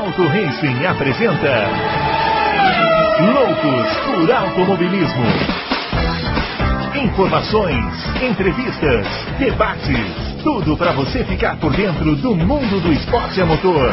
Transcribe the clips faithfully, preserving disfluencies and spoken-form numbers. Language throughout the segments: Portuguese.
Adalto Racing apresenta Loucos por Automobilismo. Informações, entrevistas, debates, tudo para você ficar por dentro do mundo do esporte a motor.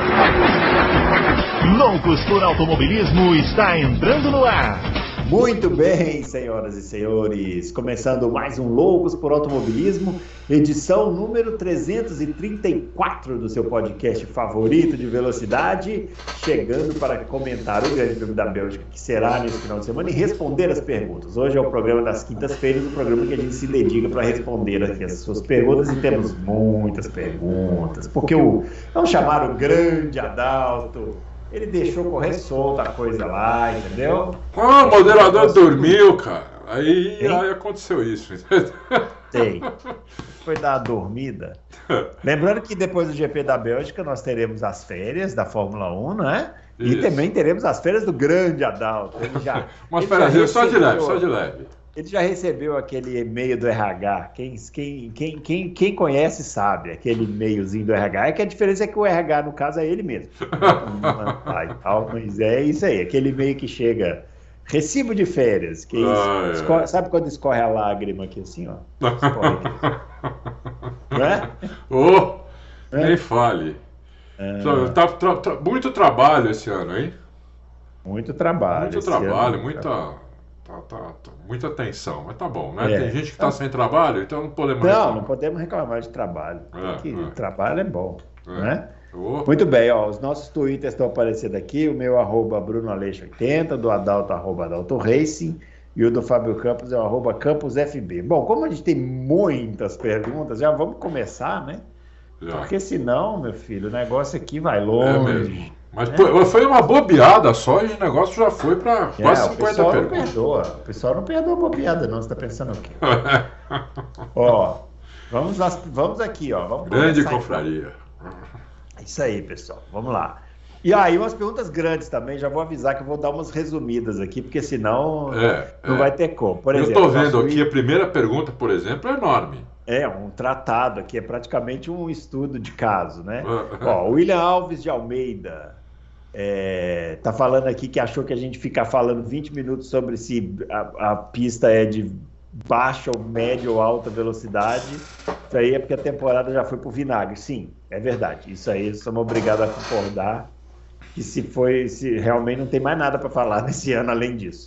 Loucos por Automobilismo está entrando no ar. Muito bem, senhoras e senhores, começando mais um Loucos por Automobilismo, edição número trezentos e trinta e quatro do seu podcast favorito de velocidade, chegando para comentar o Grande Prêmio da Bélgica, que será nesse final de semana, e responder as perguntas. Hoje é o programa das quintas-feiras, o programa que a gente se dedica para responder aqui as suas perguntas, e temos muitas perguntas, porque o, vamos chamar o grande Adalto. Ele deixou correr solta a coisa lá, entendeu? Ah, o moderador dormiu, cara. Aí, aí aconteceu isso. Sei. Foi dar uma dormida. Lembrando que depois do G P da Bélgica nós teremos as férias da Fórmula um, né? E isso. Também teremos as férias do grande Adalto. Ele já, Umas ele já férias só de recebeu, leve, só de leve. Ele já recebeu aquele e-mail do R H. Quem, quem, quem, quem, quem conhece sabe, aquele e-mailzinho do R H. É que a diferença é que o R H, no caso, é ele mesmo. Ah, e tal, mas é isso aí, aquele e-mail que chega, recibo de férias, que ah, é. escorre, sabe quando escorre a lágrima aqui assim, ó? Escorre aqui. Não é? Oh, é? Nem fale. É. Tá, tá, tá, muito trabalho esse ano, hein? Muito trabalho. Muito trabalho, ano, muita... Tá, tá, tá, muita tensão, mas tá bom, né? É. Tem gente que tá sem trabalho, então não podemos Não, reclamar. não podemos reclamar de trabalho. É, que é. Trabalho é bom, É. né? Oh. Muito bem, ó, os nossos twitters estão aparecendo aqui, o meu arroba Bruno Aleixo oitenta, do Adalto arroba Adalto Racing, e o do Fábio Campos é o arroba Campos F B. Bom, como a gente tem muitas perguntas, já vamos começar, né? Já. Porque senão, meu filho, o negócio aqui vai longe. É mesmo. Mas né? pô, foi uma bobeada só e o negócio já foi para É, quase o cinquenta pessoal não perguntas. perdoa, o pessoal não perdoa bobeada não, você tá pensando o quê? Ó, vamos, lá, vamos aqui, ó. Vamos Grande começar, confraria. então. Isso aí, pessoal, vamos lá. E aí, umas perguntas grandes também, já vou avisar que eu vou dar umas resumidas aqui, porque senão É, não é. vai ter como. Por Eu exemplo, tô vendo nosso aqui, a primeira pergunta, por exemplo, é enorme. É, um tratado aqui, é praticamente um estudo de caso, né? Ah, Ó, o William Alves de Almeida é, tá falando aqui que achou que a gente ficar falando vinte minutos sobre se a, a pista é de baixa ou média ou alta velocidade. Isso aí é porque a temporada já foi pro vinagre. Sim, é verdade. Isso aí somos obrigados a concordar que se foi, se realmente não tem mais nada para falar nesse ano além disso.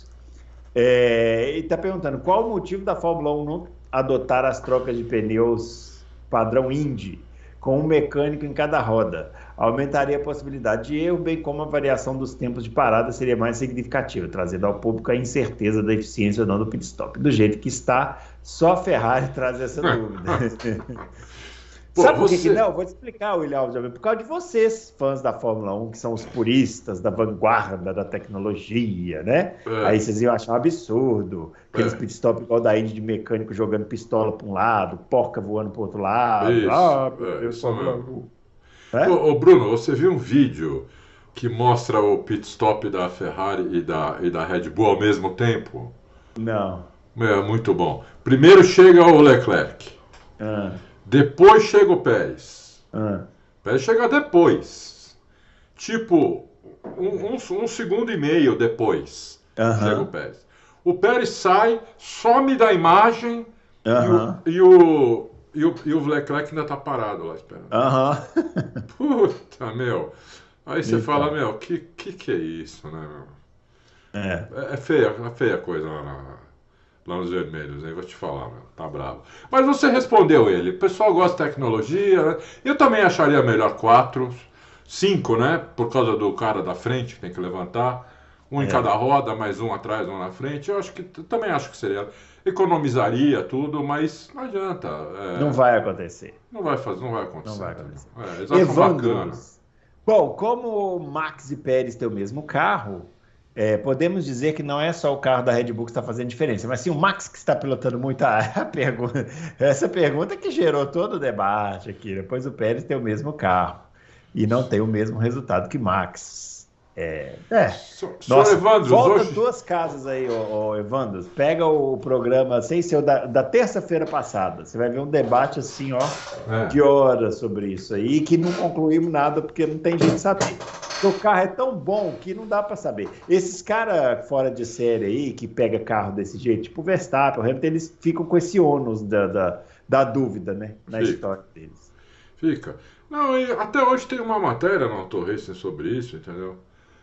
É, e tá perguntando qual o motivo da Fórmula um não adotar as trocas de pneus padrão Indy, com um mecânico em cada roda. Aumentaria a possibilidade de erro, bem como a variação dos tempos de parada seria mais significativa, trazendo ao público a incerteza da eficiência ou não do pit stop. Do jeito que está, só a Ferrari traz essa dúvida. Pô, Sabe por que você... que não? Vou te explicar, William Alves, por causa de vocês, fãs da Fórmula um, que são os puristas da vanguarda da tecnologia, né? É. Aí vocês iam achar um absurdo, aqueles É. pit stop igual da Indy de mecânico jogando pistola para um lado, porca voando para o outro lado. Isso, Ah, meu é, Deus, isso Fórmula mesmo. um. É? Ô, ô, Bruno, você viu um vídeo que mostra o pit stop da Ferrari e da, e da Red Bull ao mesmo tempo? Não. É muito bom. Primeiro chega o Leclerc, Ah, depois chega o Pérez. ah. O Pérez chega depois. Tipo, um, um, um segundo e meio depois Aham. chega o Pérez. O Pérez sai, some da imagem Aham. e, o, e, o, e, o, e o Leclerc ainda tá parado lá esperando. Aham. Puta, meu. Aí você Então. fala, meu, que, que que é isso, né, meu? É. É, é feia, é feia a coisa lá, na, lá nos vermelhos, aí vou te falar, meu, tá bravo. Mas você respondeu ele, o pessoal gosta de tecnologia, né? Eu também acharia melhor quatro, cinco, né? Por causa do cara da frente que tem que levantar, um em É. cada roda, mais um atrás, um na frente. Eu acho que também acho que seria, economizaria tudo, mas não adianta. É, Não vai acontecer. não vai fazer, não vai acontecer. Não vai acontecer. É, eles acham bacana. Evandros. Bom, como Max e Pérez têm o mesmo carro, é, podemos dizer que não é só o carro da Red Bull que está fazendo diferença, mas sim o Max que está pilotando muito a, a pergunta. Essa pergunta que gerou todo o debate aqui. Depois o Pérez tem o mesmo carro e não tem o mesmo resultado que Max. É, é. So, Nossa, Evandros, volta hoje... duas casas aí, ô, ô, Evandros. Pega o programa, sem ser o da, da terça-feira passada. Você vai ver um debate assim, ó, É. de horas sobre isso aí, que não concluímos nada porque não tem gente saber. O carro é tão bom que não dá para saber. Esses caras fora de série aí, que pega carro desse jeito, tipo o Verstappen, o Hamilton, eles ficam com esse ônus da, da, da dúvida, né? Na Fica, história deles. fica. Não, e até hoje tem uma matéria no Auto Racing sobre isso, entendeu?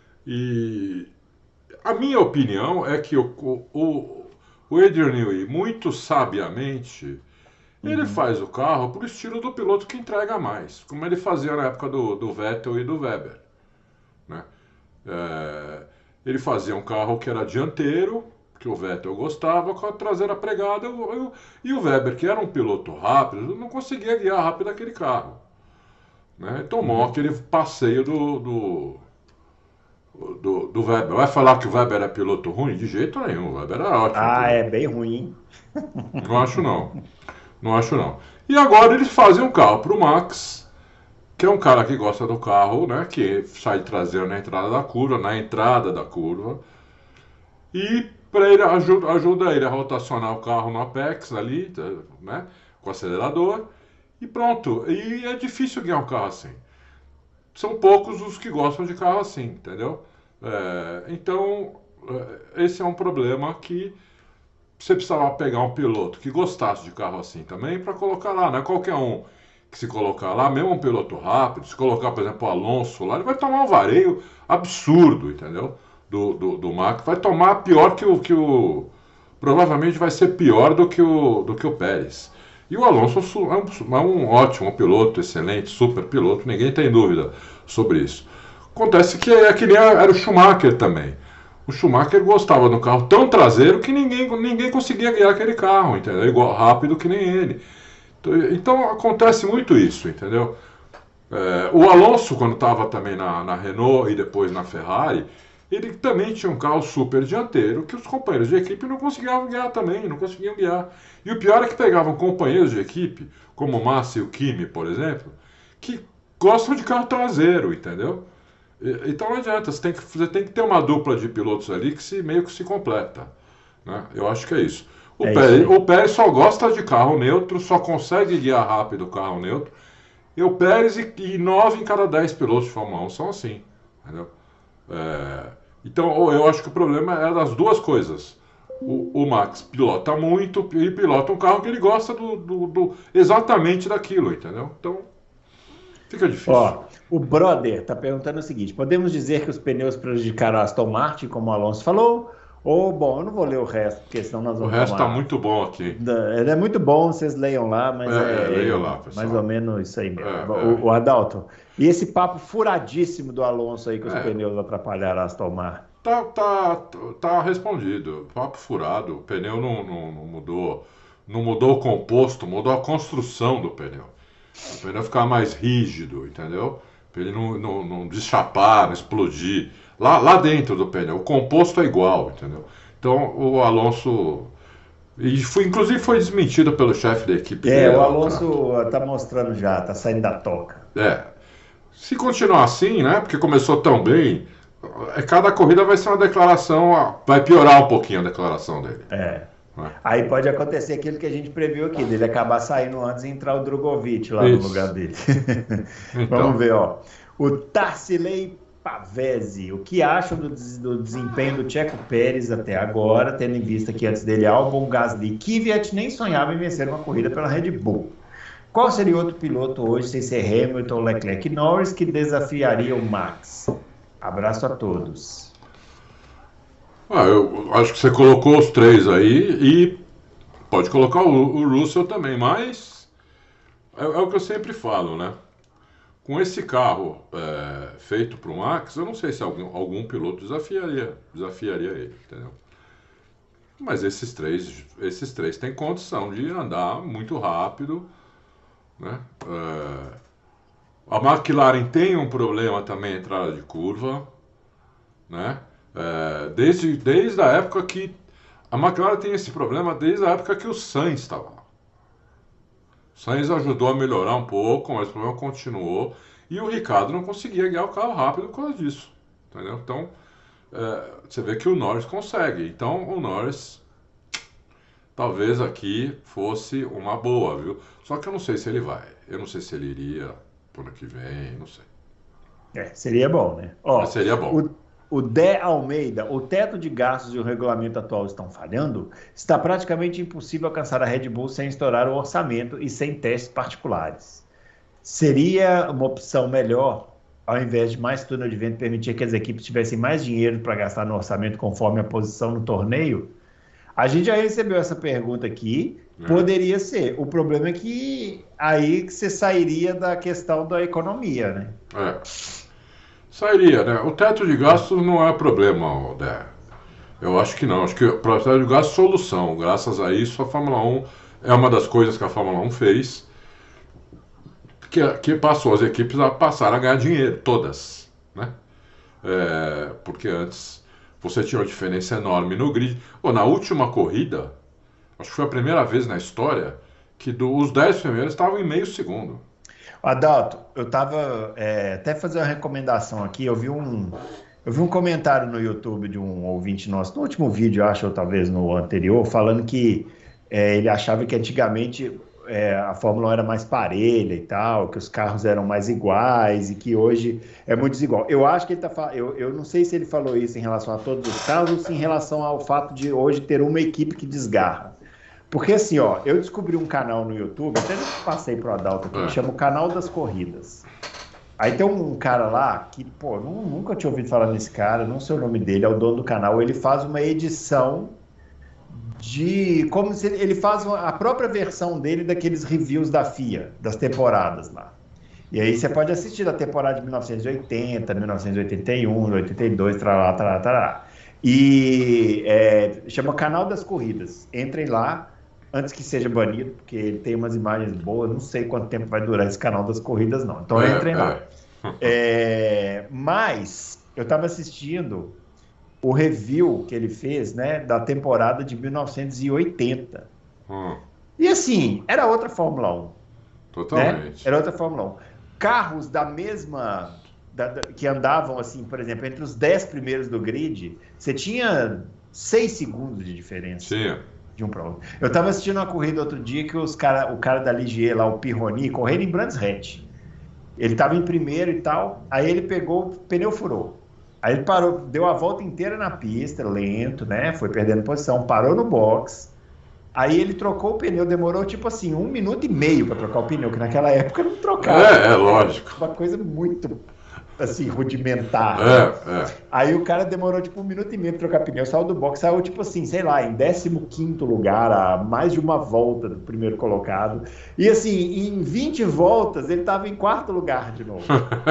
E a minha opinião é que o, o, o Adrian Newey, muito sabiamente, ele Uhum. faz o carro pro estilo do piloto que entrega mais, como ele fazia na época do, do Vettel e do Webber, né? É, ele fazia um carro que era dianteiro, que o Vettel gostava, com a traseira pregada, o- o- e o Webber, que era um piloto rápido, não conseguia guiar rápido aquele carro, né? Tomou Uhum. aquele passeio do, do, do, do Webber. Vai falar que o Webber é piloto ruim? De jeito nenhum, o Webber era ótimo Ah, é piloto. bem ruim. Não acho não, não acho não. E agora eles fazem um carro para o Max, que é um cara que gosta do carro, né? Que sai traseiro na entrada da curva, na entrada da curva. E para ele ajuda, ajuda ele a rotacionar o carro no apex ali, tá, né? Com o acelerador. E pronto. E é difícil guiar um carro assim. São poucos os que gostam de carro assim, entendeu? É, então, é, esse é um problema que você precisava pegar um piloto que gostasse de carro assim também para colocar lá. Não é qualquer um que se colocar lá, mesmo um piloto rápido, se colocar, por exemplo, o Alonso lá, ele vai tomar um vareio absurdo, entendeu? Do, do, do Max. Vai tomar pior que o, que o. Provavelmente vai ser pior do que o, do que o Pérez. E o Alonso é um, é um ótimo piloto, excelente, super piloto, ninguém tem dúvida sobre isso. Acontece que é que nem era o Schumacher também. O Schumacher gostava do carro tão traseiro que ninguém, ninguém conseguia guiar aquele carro, entendeu? Igual rápido que nem ele. Então, então acontece muito isso, entendeu? É, o Alonso, quando estava também na, na Renault e depois na Ferrari, ele também tinha um carro super dianteiro que os companheiros de equipe não conseguiam guiar também, não conseguiam guiar. E o pior é que pegavam companheiros de equipe, como o Massa e o Kimi, por exemplo, que gostam de carro traseiro, entendeu? E- Então não adianta, você tem que, você tem que ter uma dupla de pilotos ali que se, meio que se completa, né? Eu acho que é isso. O É isso Pérez, aí. o Pérez só gosta de carro neutro, só consegue guiar rápido o carro neutro. E o Pérez e, e nove em cada dez pilotos de Fórmula um são assim, entendeu? É, então eu acho que o problema é das duas coisas. O, o Max pilota muito e pilota um carro que ele gosta do, do- do- exatamente daquilo, entendeu? Então fica difícil. Ó, o brother tá perguntando o seguinte: podemos dizer que os pneus prejudicaram a Aston Martin, como o Alonso falou? Ou, bom, eu não vou ler o resto, porque senão nós O vamos resto tá tomar. muito bom aqui. da- Ele é muito bom, vocês leiam lá, mas É, é, leia é, é lá, mais ou pessoal. menos isso aí mesmo. É, O, o Adalto, e esse papo furadíssimo do Alonso aí que os é, é. pneus atrapalharam a Aston Martin? Tá, tá, tá respondido. Papo furado. O pneu não, não, não mudou. Não mudou o composto, mudou a construção do pneu. O pneu ficar mais rígido, entendeu? Para ele não, não, não deschapar, não explodir. Lá, lá dentro do pneu. O composto é igual, entendeu? Então o Alonso. E foi, inclusive foi desmentido pelo chefe da equipe É, dele o lá atrás. Alonso tá mostrando já, tá saindo da toca. É. Se continuar assim, né? Porque começou tão bem, é, cada corrida vai ser uma declaração, vai piorar um pouquinho a declaração dele, É. né? Aí pode acontecer aquilo que a gente previu aqui, dele acabar saindo antes e entrar o Drogovic lá no lugar Isso. dele. Vamos Então, ver, ó. O Tarsilei Pavese, o que acham do, des- do desempenho do Checo Pérez até agora, tendo em vista que antes dele Albon, Gasly e Kvyat nem sonhava em vencer uma corrida pela Red Bull? Qual seria outro piloto hoje, sem ser Hamilton, Leclerc e Norris, que desafiaria o Max? Abraço a todos. ah, eu acho que você colocou os três aí e pode colocar o, o Russell também, mas é, é o que eu sempre falo, né? Com esse carro é, feito para o Max, eu não sei se algum, algum piloto desafiaria, desafiaria ele, entendeu? Mas esses três, esses três têm condição de andar muito rápido, né? É, a McLaren tem um problema também, entrada de curva, né? É, desde, desde a época que a McLaren tem esse problema desde a época que o Sainz estava lá. O Sainz ajudou a melhorar um pouco, mas o problema continuou e o Ricardo não conseguia guiar o carro rápido por causa disso, entendeu? Então é, você vê que o Norris consegue. Então o Norris talvez aqui fosse uma boa, viu? Só que eu não sei se ele vai. Eu não sei se ele iria pro ano que vem, não sei. É, seria bom, né? Ó, Mas seria bom. o, o Dé Almeida, o teto de gastos e o regulamento atual estão falhando, está praticamente impossível alcançar a Red Bull sem estourar o orçamento e sem testes particulares. Seria uma opção melhor, ao invés de mais túnel de vento, permitir que as equipes tivessem mais dinheiro para gastar no orçamento conforme a posição no torneio? A gente já recebeu essa pergunta aqui, Né? poderia ser. O problema é que aí que você sairia da questão da economia, né? É. Sairia, né? O teto de gastos não é problema, Odé. Eu acho que não. Acho que o teto de gastos é solução. Graças a isso, a Fórmula um é uma das coisas que a Fórmula um fez, que, que passou as equipes a passar a ganhar dinheiro, todas, né? É, porque antes você tinha uma diferença enorme no grid. Ou na última corrida, acho que foi a primeira vez na história que do, os dez primeiros estavam em meio segundo. Adalto, eu estava é, até fazer uma recomendação aqui. Eu vi um, eu vi um comentário no YouTube de um ouvinte nosso, no último vídeo, eu acho, ou talvez no anterior, falando que é, ele achava que antigamente é, a Fórmula um era mais parelha e tal, que os carros eram mais iguais e que hoje é muito desigual. Eu acho que ele está eu, eu não sei se ele falou isso em relação a todos os carros ou se em relação ao fato de hoje ter uma equipe que desgarra. Porque assim, ó, eu descobri um canal no YouTube, até já passei pro Adalto aqui, É. chama o Canal das Corridas. Aí tem um cara lá que, pô, nu- nunca tinha ouvido falar nesse cara, não sei o nome dele, é o dono do canal. Ele faz uma edição de. Como se ele, ele faz uma- a própria versão dele daqueles reviews da F I A, das temporadas lá. E aí você pode assistir da temporada de mil novecentos e oitenta, mil novecentos e oitenta e um, oitenta e dois, tralá, tralá, tralá. E é, chama Canal das Corridas. Entrem lá antes que seja banido, porque ele tem umas imagens boas. Não sei quanto tempo vai durar esse Canal das Corridas, não. Então É, entrem lá. é. É, mas eu estava assistindo o review que ele fez, né, da temporada de mil novecentos e oitenta. Hum, E assim, era outra Fórmula um, né? totalmente. Era outra Fórmula um. Carros da mesma. da- da- que andavam, assim, por exemplo, entre os dez primeiros do grid, você tinha seis segundos de diferença Tinha. de um para outro. Eu estava assistindo uma corrida outro dia que os cara, o cara da Ligier lá, o Pirroni, correndo em Brands Hatch. Ele estava em primeiro e tal, aí ele pegou, o pneu furou. Aí ele parou, deu a volta inteira na pista, lento, né? Foi perdendo posição, parou no box. Aí ele trocou o pneu, demorou tipo assim, um minuto e meio para trocar o pneu, que naquela época não trocava. É, é lógico. Uma coisa muito, assim, rudimentar. É, é. Aí o cara demorou tipo um minuto e meio para trocar pneu, saiu do box, saiu tipo assim, sei lá, em décimo quinto lugar, a mais de uma volta do primeiro colocado. E assim, em vinte voltas, ele estava em quarto lugar de novo.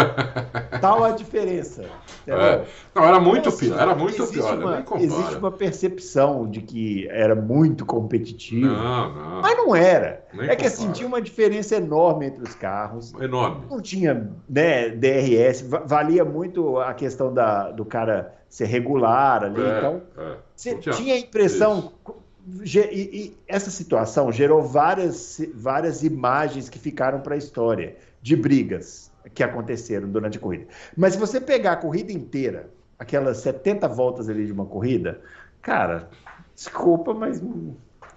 Tal a diferença. Entendeu? É. Não, era muito Então, assim, pior, era muito existe pior, uma- nem compara. existe uma percepção de que era muito competitivo. Não, não. Mas não era. Nem É que assim, compara. tinha uma diferença enorme entre os carros. Enorme. Não tinha, né, D R S, va- valia muito a questão da, do cara ser regular ali. É, Então, é. você Não tinha- tinha a impressão. ge- E, e essa situação gerou várias, várias imagens que ficaram para a história de brigas que aconteceram durante a corrida. Mas se você pegar a corrida inteira, aquelas setenta voltas ali de uma corrida, cara, desculpa, mas não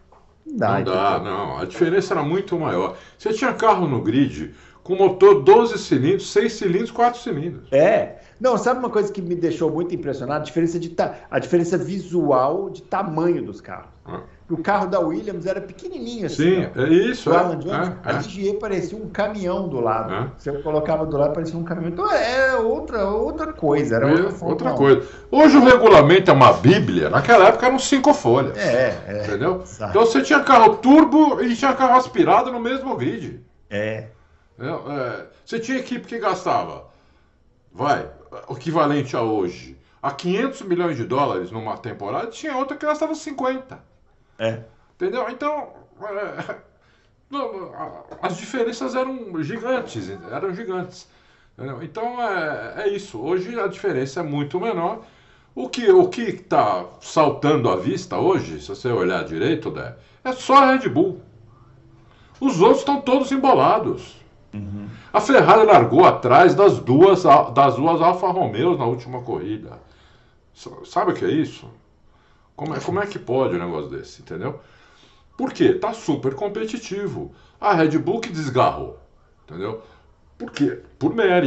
dá. Não dá, entendeu? não. A diferença era muito maior. Você tinha carro no grid com motor doze cilindros, seis cilindros, quatro cilindros. É. Não, sabe uma coisa que me deixou muito impressionado? A diferença, de ta... a diferença visual de tamanho dos carros. Ah. O carro da Williams era pequenininho assim. Sim, ó. é isso. O É, Alan Jones, é, a é. Ligier parecia um caminhão do lado. É. Se eu colocava do lado, parecia um caminhão. Então era outra, outra coisa. Era outra, É, Fórmula outra um. coisa. Hoje o regulamento é uma bíblia. Naquela época eram cinco folhas. É, é. Entendeu? Exato. Então você tinha carro turbo e tinha carro aspirado no mesmo grid. É. Entendeu? É, você tinha equipe que gastava, vai, o equivalente a hoje, a quinhentos milhões de dólares numa temporada, tinha outra que gastava cinquenta. É. Entendeu? Então, é, não, a- as diferenças eram gigantes, eram gigantes. Entendeu? Então é, é isso. Hoje a diferença é muito menor. O que o que está saltando à vista hoje, se você olhar direito, né, é só a Red Bull. Os outros estão todos embolados. A Ferrari largou atrás das duas, das duas Alfa Romeos na última corrida. Sabe o que é isso? Como é, como é que pode um negócio desse, entendeu? Por quê? Tá super competitivo. A Red Bull que desgarrou, entendeu? Por quê? Por mérito.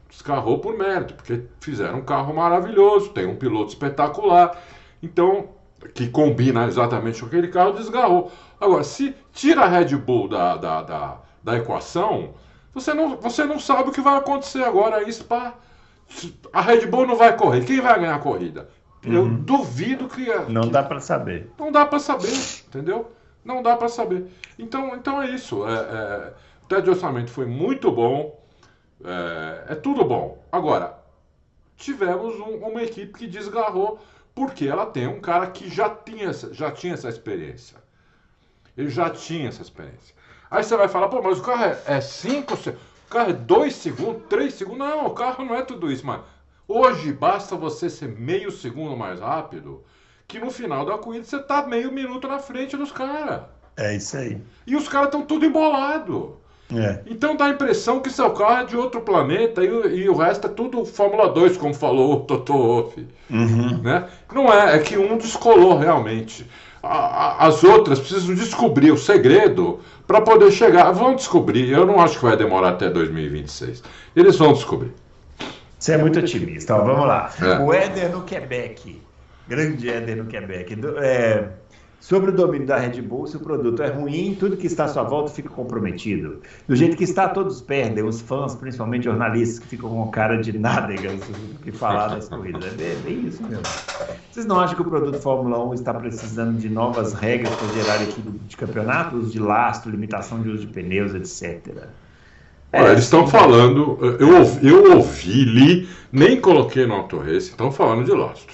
desgarrou por mérito, porque fizeram um carro maravilhoso, tem um piloto espetacular, então, que combina exatamente com aquele carro, desgarrou. Agora, se tira a Red Bull da, da, da, da equação, você não, você não sabe o que vai acontecer agora em Spa. A Red Bull não vai correr. Quem vai ganhar a corrida? Eu Uhum. duvido que... Não que, dá para saber. Não dá para saber, entendeu? Não dá para saber. Então, então é isso. É, é, o teto de orçamento foi muito bom. É, é tudo bom. Agora, tivemos um, uma equipe que desgarrou porque ela tem um cara que já tinha, já tinha essa experiência. Ele já tinha essa experiência. Aí você vai falar, pô, mas o carro é cinco, o carro é dois segundos, três segundos. Não, o carro não é tudo isso, mas hoje basta você ser meio segundo mais rápido, que no final da corrida você tá meio minuto na frente dos caras. É isso aí. E os caras estão tudo embolado. É. Então dá a impressão que seu carro é de outro planeta e, o- e o resto é tudo Fórmula dois, como falou o Toto Wolff. Uhum. Né? Não é, é que um descolou realmente. A- a- as outras precisam descobrir o segredo para poder chegar. Vão descobrir. Eu não acho que vai demorar até dois mil e vinte e seis. Eles vão descobrir. Você é muito otimista. Ó, vamos lá. É. O Éder no Quebec. Grande Éder no Quebec. Do- é, sobre o domínio da Red Bull, se o produto é ruim, tudo que está à sua volta fica comprometido. Do jeito que está, todos perdem. Os fãs, principalmente jornalistas, que ficam com cara de nádegas do que falar das corridas. É bem, bem isso mesmo. Vocês não acham que o produto Fórmula um está precisando de novas regras para gerar equipe de campeonato, uso de lastro, limitação de uso de pneus, etcétera? Olha, eles estão sim. falando. Eu, ouvi- eu ouvi, li, nem coloquei no Autorrace, estão falando de lastro.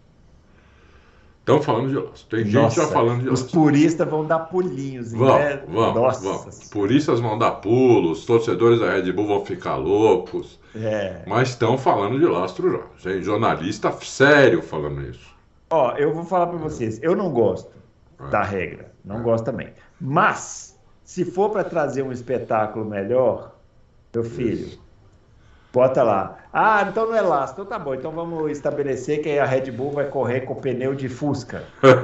Estão falando de lastro. Tem gente Nossa, já falando de os lastro. puristas vão dar pulinhos, Vão, né? vão, Nossa. vão. Puristas vão dar pulos, torcedores da Red Bull vão ficar loucos. É. Mas estão falando de lastro já. Gente, jornalista sério falando isso. Ó, eu vou falar para vocês, eu não gosto É. da regra, não gosto também. Mas, se for para trazer um espetáculo melhor, meu filho, Isso. bota lá. Ah, então não é lastro. Então tá bom, então vamos estabelecer que a Red Bull vai correr com pneu de Fusca.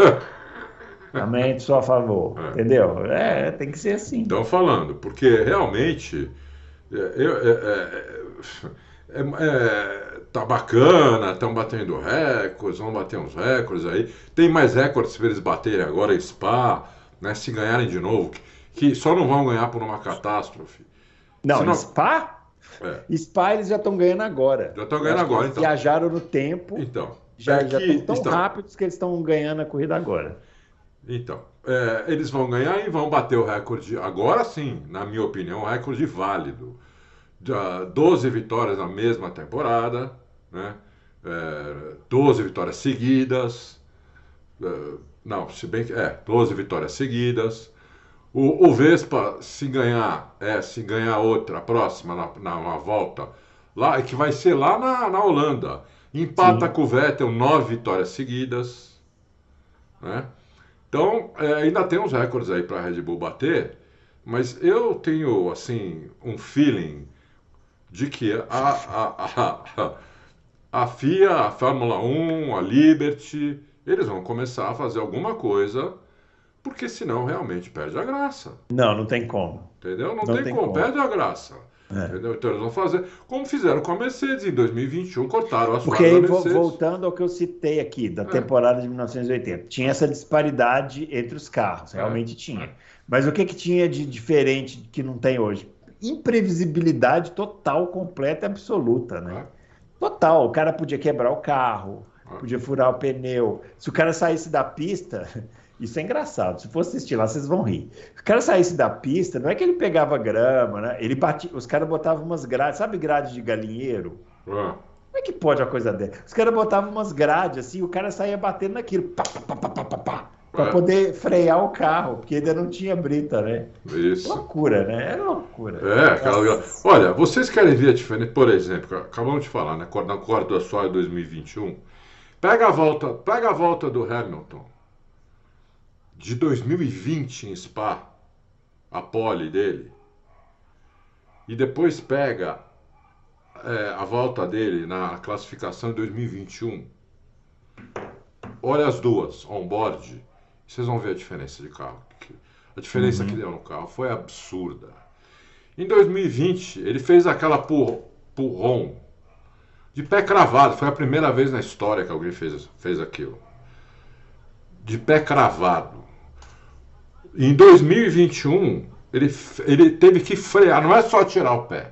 Também sou a favor, É. entendeu? É, tem que ser assim. Estão falando, porque realmente é, eu- é, é, é, é, tá bacana, estão batendo recordes, vão bater uns recordes aí. Tem mais recordes para eles baterem agora em Spa, né, se ganharem de novo, que, que só não vão ganhar por uma catástrofe. Não, Se não- Spa? É, Spa eles já estão ganhando agora. já estão ganhando Acho que agora, eles então. Viajaram no tempo, Então, já é já que- estão tão então, rápidos que eles estão ganhando a corrida agora. Então, é, eles vão ganhar e vão bater o recorde, agora sim, na minha opinião, o recorde válido. Da doze vitórias na mesma temporada, né? É, doze vitórias seguidas. É, não, se bem que. É, doze vitórias seguidas. O, o Vespa, se ganhar, é, se ganhar outra, a próxima, na, na uma volta, lá, que vai ser lá na, na Holanda. Empata Sim. com o Vettel, nove vitórias seguidas. Né? Então, é, ainda tem uns recordes aí para a Red Bull bater, mas eu tenho, assim, um feeling de que a, a, a, a FIA, a Fórmula um, a Liberty, eles vão começar a fazer alguma coisa, porque senão realmente perde a graça. Não, não tem como. Entendeu? Não, Não tem, tem como, como. perde a graça. É. Entendeu? Então eles vão fazer como fizeram com a Mercedes em dois mil e vinte e um, cortaram as Porque vagas aí, da vo- Mercedes. voltando ao que eu citei aqui, da temporada de mil novecentos e oitenta, tinha essa disparidade entre os carros, realmente tinha. Mas o que, que tinha de diferente que não tem hoje? Imprevisibilidade total, completa e absoluta, né? Total, o cara podia quebrar o carro, podia furar o pneu. Se o cara saísse da pista, isso é engraçado, se for assistir lá, vocês vão rir. Se o cara saísse da pista, não é que ele pegava grama, né? Ele batia, os caras botavam umas grades, sabe grade de galinheiro? Ah, Como é que pode uma coisa dessa? Os caras botavam umas grades assim, o cara saía batendo naquilo, pá, pá, pá, pá, pá, pá, para É. poder frear o carro, porque ainda não tinha brita, né? isso. Loucura, né? É loucura. É, aquela... Nossa. Olha, vocês querem ver a diferença, por exemplo, acabamos de falar, né? Na corda só dois mil e vinte e um. Pega a volta, pega a volta do Hamilton de dois mil e vinte em Spa, a pole dele, e depois pega é, a volta dele na classificação de dois mil e vinte e um. Olha as duas, on-board, vocês vão ver a diferença de carro. A diferença Uhum. que deu no carro foi absurda. Em dois mil e vinte, ele fez aquela por empurrão, de pé cravado. Foi a primeira vez na história que alguém fez, fez aquilo. De pé cravado. Em dois mil e vinte e um, ele, ele teve que frear, não é só tirar o pé.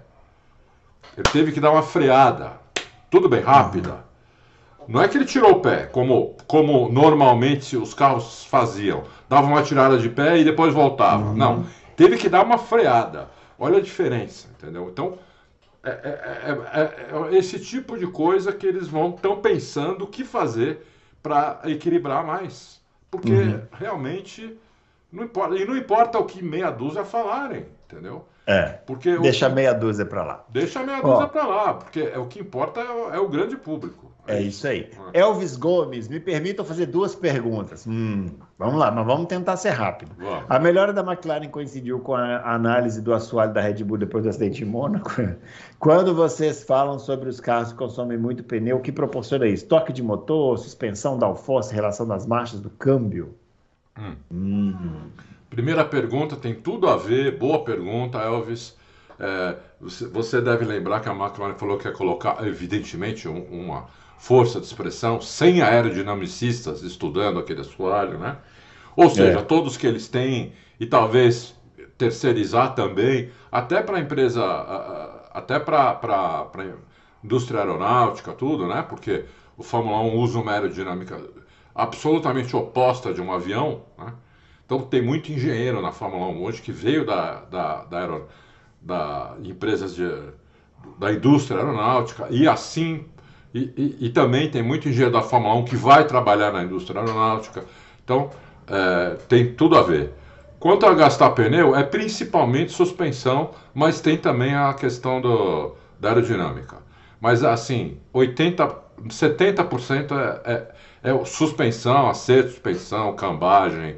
Ele teve que dar uma freada. Tudo bem, rápida. Não é que ele tirou o pé, como, como normalmente os carros faziam. Davam uma tirada de pé e depois voltavam. Uhum. Não, teve que dar uma freada. Olha a diferença, entendeu? Então, é, é, é, é esse tipo de coisa que eles vão estão pensando o que fazer para equilibrar mais. Porque uhum. realmente não importa. E não importa o que meia dúzia falarem, entendeu? É, porque deixa o, meia dúzia para lá. Deixa meia dúzia para lá, porque é, o que importa é o, é o grande público. É, é isso aí. É. Elvis Gomes, me permitam fazer duas perguntas. Hum, vamos lá, mas vamos tentar ser rápido. Vamos. A melhora da McLaren coincidiu com a análise do assoalho da Red Bull depois do acidente em Mônaco? Quando vocês falam sobre os carros que consomem muito pneu, o que proporciona isso? Toque de motor, suspensão, downforce, relação das marchas, do câmbio? Hum. Hum. Primeira pergunta tem tudo a ver, boa pergunta, Elvis. É, você, você deve lembrar que a McLaren falou que ia colocar, evidentemente, um, uma força de expressão sem aerodinamicistas estudando aquele assoalho, né? Ou seja, é. todos que eles têm, e talvez terceirizar também, até para a empresa, até para a indústria aeronáutica, tudo, né? Porque o Fórmula um usa uma aerodinâmica absolutamente oposta de um avião, né? Então tem muito engenheiro na Fórmula um hoje que veio da, da, da, aero, da empresas de, da indústria aeronáutica e assim, e, e, e também tem muito engenheiro da Fórmula um que vai trabalhar na indústria aeronáutica. Então é, tem tudo a ver. Quanto a gastar pneu, é principalmente suspensão, mas tem também a questão do, da aerodinâmica. Mas assim, oitenta, setenta por cento é, é, é suspensão, acerto, suspensão, cambagem,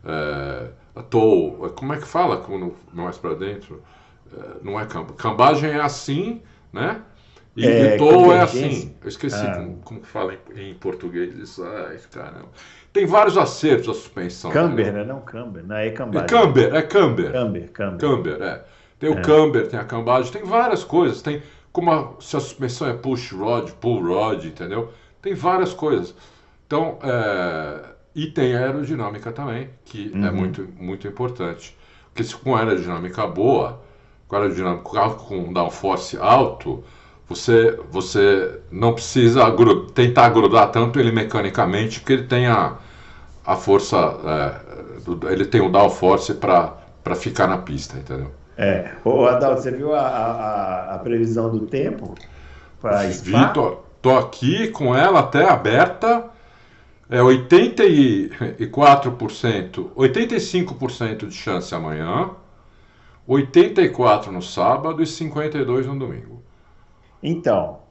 É, tow, como é que fala quando mais para dentro? É, não é cambagem. Cambagem é assim, né? E, é, e tow é assim. Eu esqueci ah. como, como fala em, em português isso. Ai, caramba. Tem vários acertos a suspensão. Camber, né? Não camber, não é cambagem. É camber, é camber. Camber, camber. Camber, é. Tem o é. camber, tem a cambagem, tem várias coisas. Tem como a, se a suspensão é push rod, pull rod, entendeu? Tem várias coisas. Então, é... E tem a aerodinâmica também, que uhum. é muito, muito importante. Porque se com aerodinâmica boa, com aerodinâmica com downforce alto, você, você não precisa gru- tentar grudar tanto ele mecanicamente, porque ele tem a, a força, é, do, ele tem o downforce para ficar na pista, entendeu? É. Ô, Adalto, você viu a, a, a previsão do tempo para Spa? Vi, tô, tô aqui com ela até aberta. É oitenta e quatro por cento, oitenta e cinco por cento de chance amanhã, oitenta e quatro por cento no sábado e cinquenta e dois por cento no domingo. Então,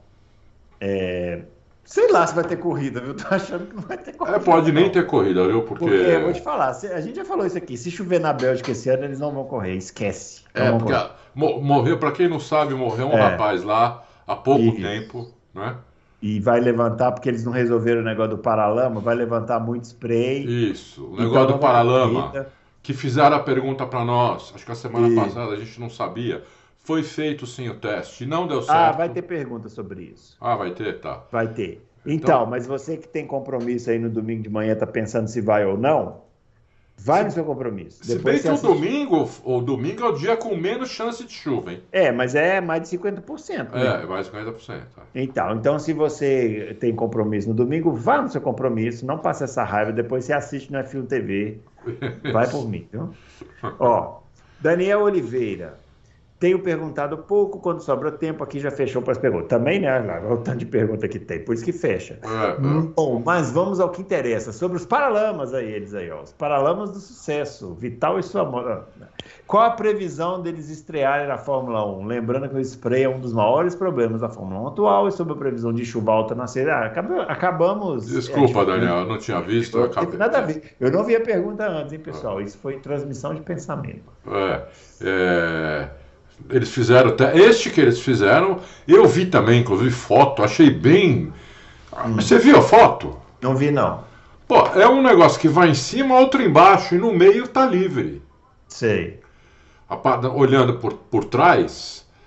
é... sei lá se vai ter corrida, viu? Tô achando que não vai ter corrida. É, pode não. nem ter corrida, viu? Porque... Porque, eu vou te falar, a gente já falou isso aqui, se chover na Bélgica esse ano, eles não vão correr, esquece. É, porque correr. morreu, para quem não sabe, morreu um é. rapaz lá há pouco e... tempo, né? E vai levantar, porque eles não resolveram o negócio do paralama, vai levantar muito spray. Isso, o negócio então, do paralama, que fizeram a pergunta para nós, acho que a semana e... passada a gente não sabia, foi feito sim o teste, não deu certo. Ah, vai ter pergunta sobre isso. Ah, vai ter, tá. Vai ter. Então, então mas você que tem compromisso aí no domingo de manhã, tá pensando se vai ou não, vai se, no seu compromisso. Se Depois bem que o domingo, o domingo é o dia com menos chance de chuva, hein? É, mas é mais de cinquenta por cento. Né? É, é mais de cinquenta por cento. É. Então, então, se você tem compromisso no domingo, vá no seu compromisso, não passe essa raiva, depois você assiste no F um T V. Vai por mim, viu? Ó, Daniel Oliveira. Tenho perguntado pouco, quando sobra tempo, aqui já fechou para as perguntas. Também, né? Olha o tanto de pergunta que tem, por isso que fecha. É, é. Bom, mas vamos ao que interessa. Sobre os paralamas aí, eles aí, ó. Os paralamas do sucesso. Vital e sua mão. Qual a previsão deles estrearem na Fórmula um? Lembrando que o spray é um dos maiores problemas da Fórmula um atual e sobre a previsão de chuva alta na série. Ah, acabamos... Desculpa, é, Daniel, eu não tinha visto. Eu acabei... Nada a ver. Eu não vi a pergunta antes, hein, pessoal? Isso foi transmissão de pensamento. É, é... Eles fizeram até. Este que eles fizeram, eu vi também, inclusive, foto, achei bem. Hum. Você viu a foto? Não vi, não. Pô, é um negócio que vai em cima, outro embaixo, e no meio tá livre. Sei. Olhando por, por trás,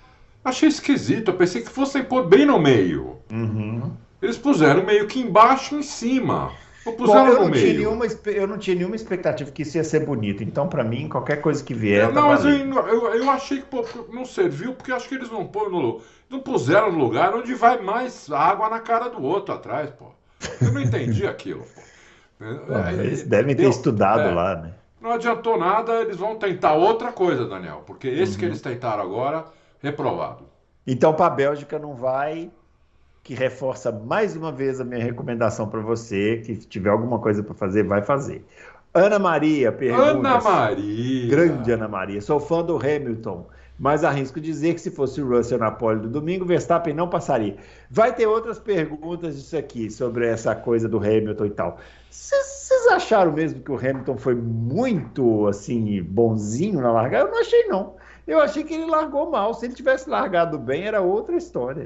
Achei esquisito, eu pensei que fossem pôr bem no meio. Uhum. Eles puseram meio que embaixo e em cima. Ou Bom, puseram eu no não, tinha meio. nenhuma, espe- eu não tinha nenhuma expectativa que isso ia ser bonito. Então, pra mim, qualquer coisa que vier, Eu- tá não, mas eu, valendo. eu, eu achei que pô, não serviu, porque acho que eles não põem no, não puseram no lugar onde vai mais água na cara do outro atrás, pô. Eu não entendi aquilo, pô. Bom, É, eles é, devem ter deu- estudado é, lá, né? não adiantou nada, eles vão tentar outra coisa, Daniel, porque esse que Uhum. eles tentaram agora, reprovado. Então, pra Bélgica não vai, que reforça mais uma vez a minha recomendação pra você, que se tiver alguma coisa pra fazer, vai fazer. Ana Maria Ana pergunta, grande Maria! Ana Maria, sou fã do Hamilton, mas arrisco dizer que se fosse o Russell na pole do domingo, Verstappen não passaria. Vai ter outras perguntas disso aqui, sobre essa coisa do Hamilton e tal. Vocês acharam mesmo que o Hamilton foi muito, assim, bonzinho na largada? Eu não achei, não. Eu achei que ele largou mal. Se ele tivesse largado bem, era outra história.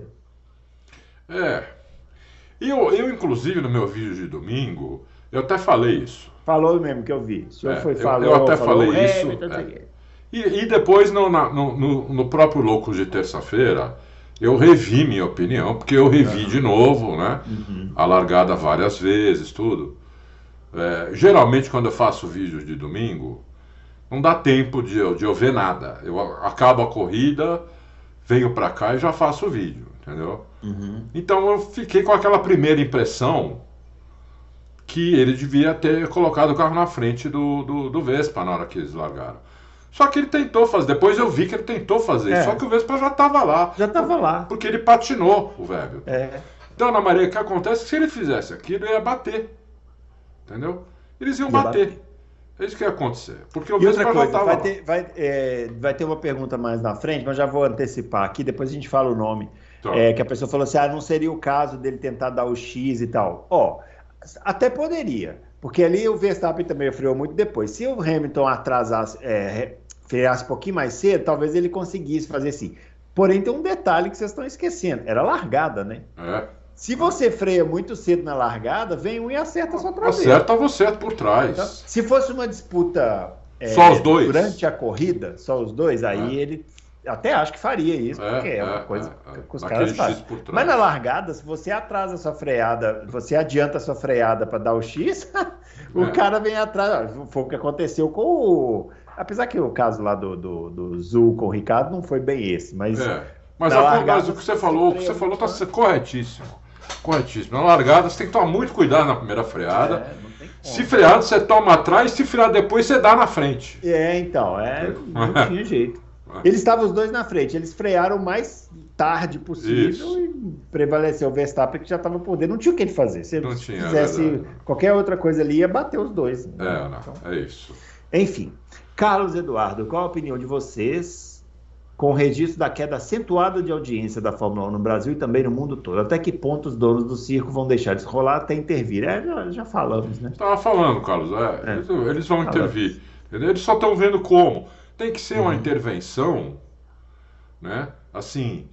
É, eu, eu inclusive no meu vídeo de domingo, eu até falei isso. Falou mesmo que eu vi. O senhor É, foi, eu, eu falou, até falou, falei isso. Hamilton, não sei É. o quê. E, e depois, no, na- no, no- no próprio Loucos de terça-feira, eu revi minha opinião, porque eu revi de novo, né? Uhum. A largada várias vezes, tudo. É, geralmente, quando eu faço vídeos de domingo, não dá tempo de eu, de eu ver nada. Eu a- acabo a corrida, venho pra cá e já faço o vídeo, entendeu? Uhum. Então eu fiquei com aquela primeira impressão que ele devia ter colocado o carro na frente do, do, do Vespa na hora que eles largaram. Só que ele tentou fazer, depois eu vi que ele tentou fazer, É. só que o Vespa já estava lá. Já estava lá. Porque ele patinou o velho. É. Então, Ana Maria, o que acontece é que se ele fizesse aquilo, ele ia bater. Entendeu? Eles iam Ia bater. bater. É isso que ia acontecer. Porque o E outra Vespa já coisa, estava vai lá. ter, vai, é, vai ter uma pergunta mais na frente, mas já vou antecipar aqui, depois a gente fala o nome. Tá. É, que a pessoa falou assim: ah, não seria o caso dele tentar dar o X e tal. Ó, até poderia, porque ali o Verstappen também freou muito depois. Se o Hamilton atrasasse, é, freasse um pouquinho mais cedo, talvez ele conseguisse fazer assim. Porém, tem um detalhe que vocês estão esquecendo: era largada, né? É. Se você freia muito cedo na largada, vem um e acerta a sua traseira. Acerta você por trás. Então, se fosse uma disputa é, Só os dois. durante a corrida, só os dois, aí É. ele até acho que faria isso, É, porque é, é, uma coisa é, é. que os Daquele caras fazem. X por trás. Mas na largada, se você atrasa a sua freada, você adianta a sua freada para dar o X, o É. cara vem atrás. Ó, foi o que aconteceu com o. Apesar que o caso lá do, do, do Zul com o Ricardo não foi bem esse, mas. É. Mas, na a- largada, mas o que você se falou, o que freia você falou muito, está corretíssimo. Corretíssimo. Na largada você tem que tomar muito cuidado na primeira freada. É, não tem como. Se frear, você toma atrás, se frear depois, você dá na frente. É, então, é, não tinha jeito. Eles estavam os dois na frente, eles frearam o mais tarde possível Isso. e prevaleceu o Verstappen que já estava por dentro. Não tinha o que ele fazer. Se ele Não tinha, é fizesse verdade. qualquer outra coisa ali, ia bater os dois. É, né? Ana, Então, é isso. enfim, Carlos Eduardo, qual a opinião de vocês com o registro da queda acentuada de audiência da Fórmula um no Brasil e também no mundo todo? Até que ponto os donos do circo vão deixar de rolar até intervir? É, já, já falamos, né? Estava falando, Carlos, é, É. Eles, eles vão Falando. intervir. Entendeu? Eles só estão vendo como. Tem que ser uma Uhum. intervenção, né? Assim,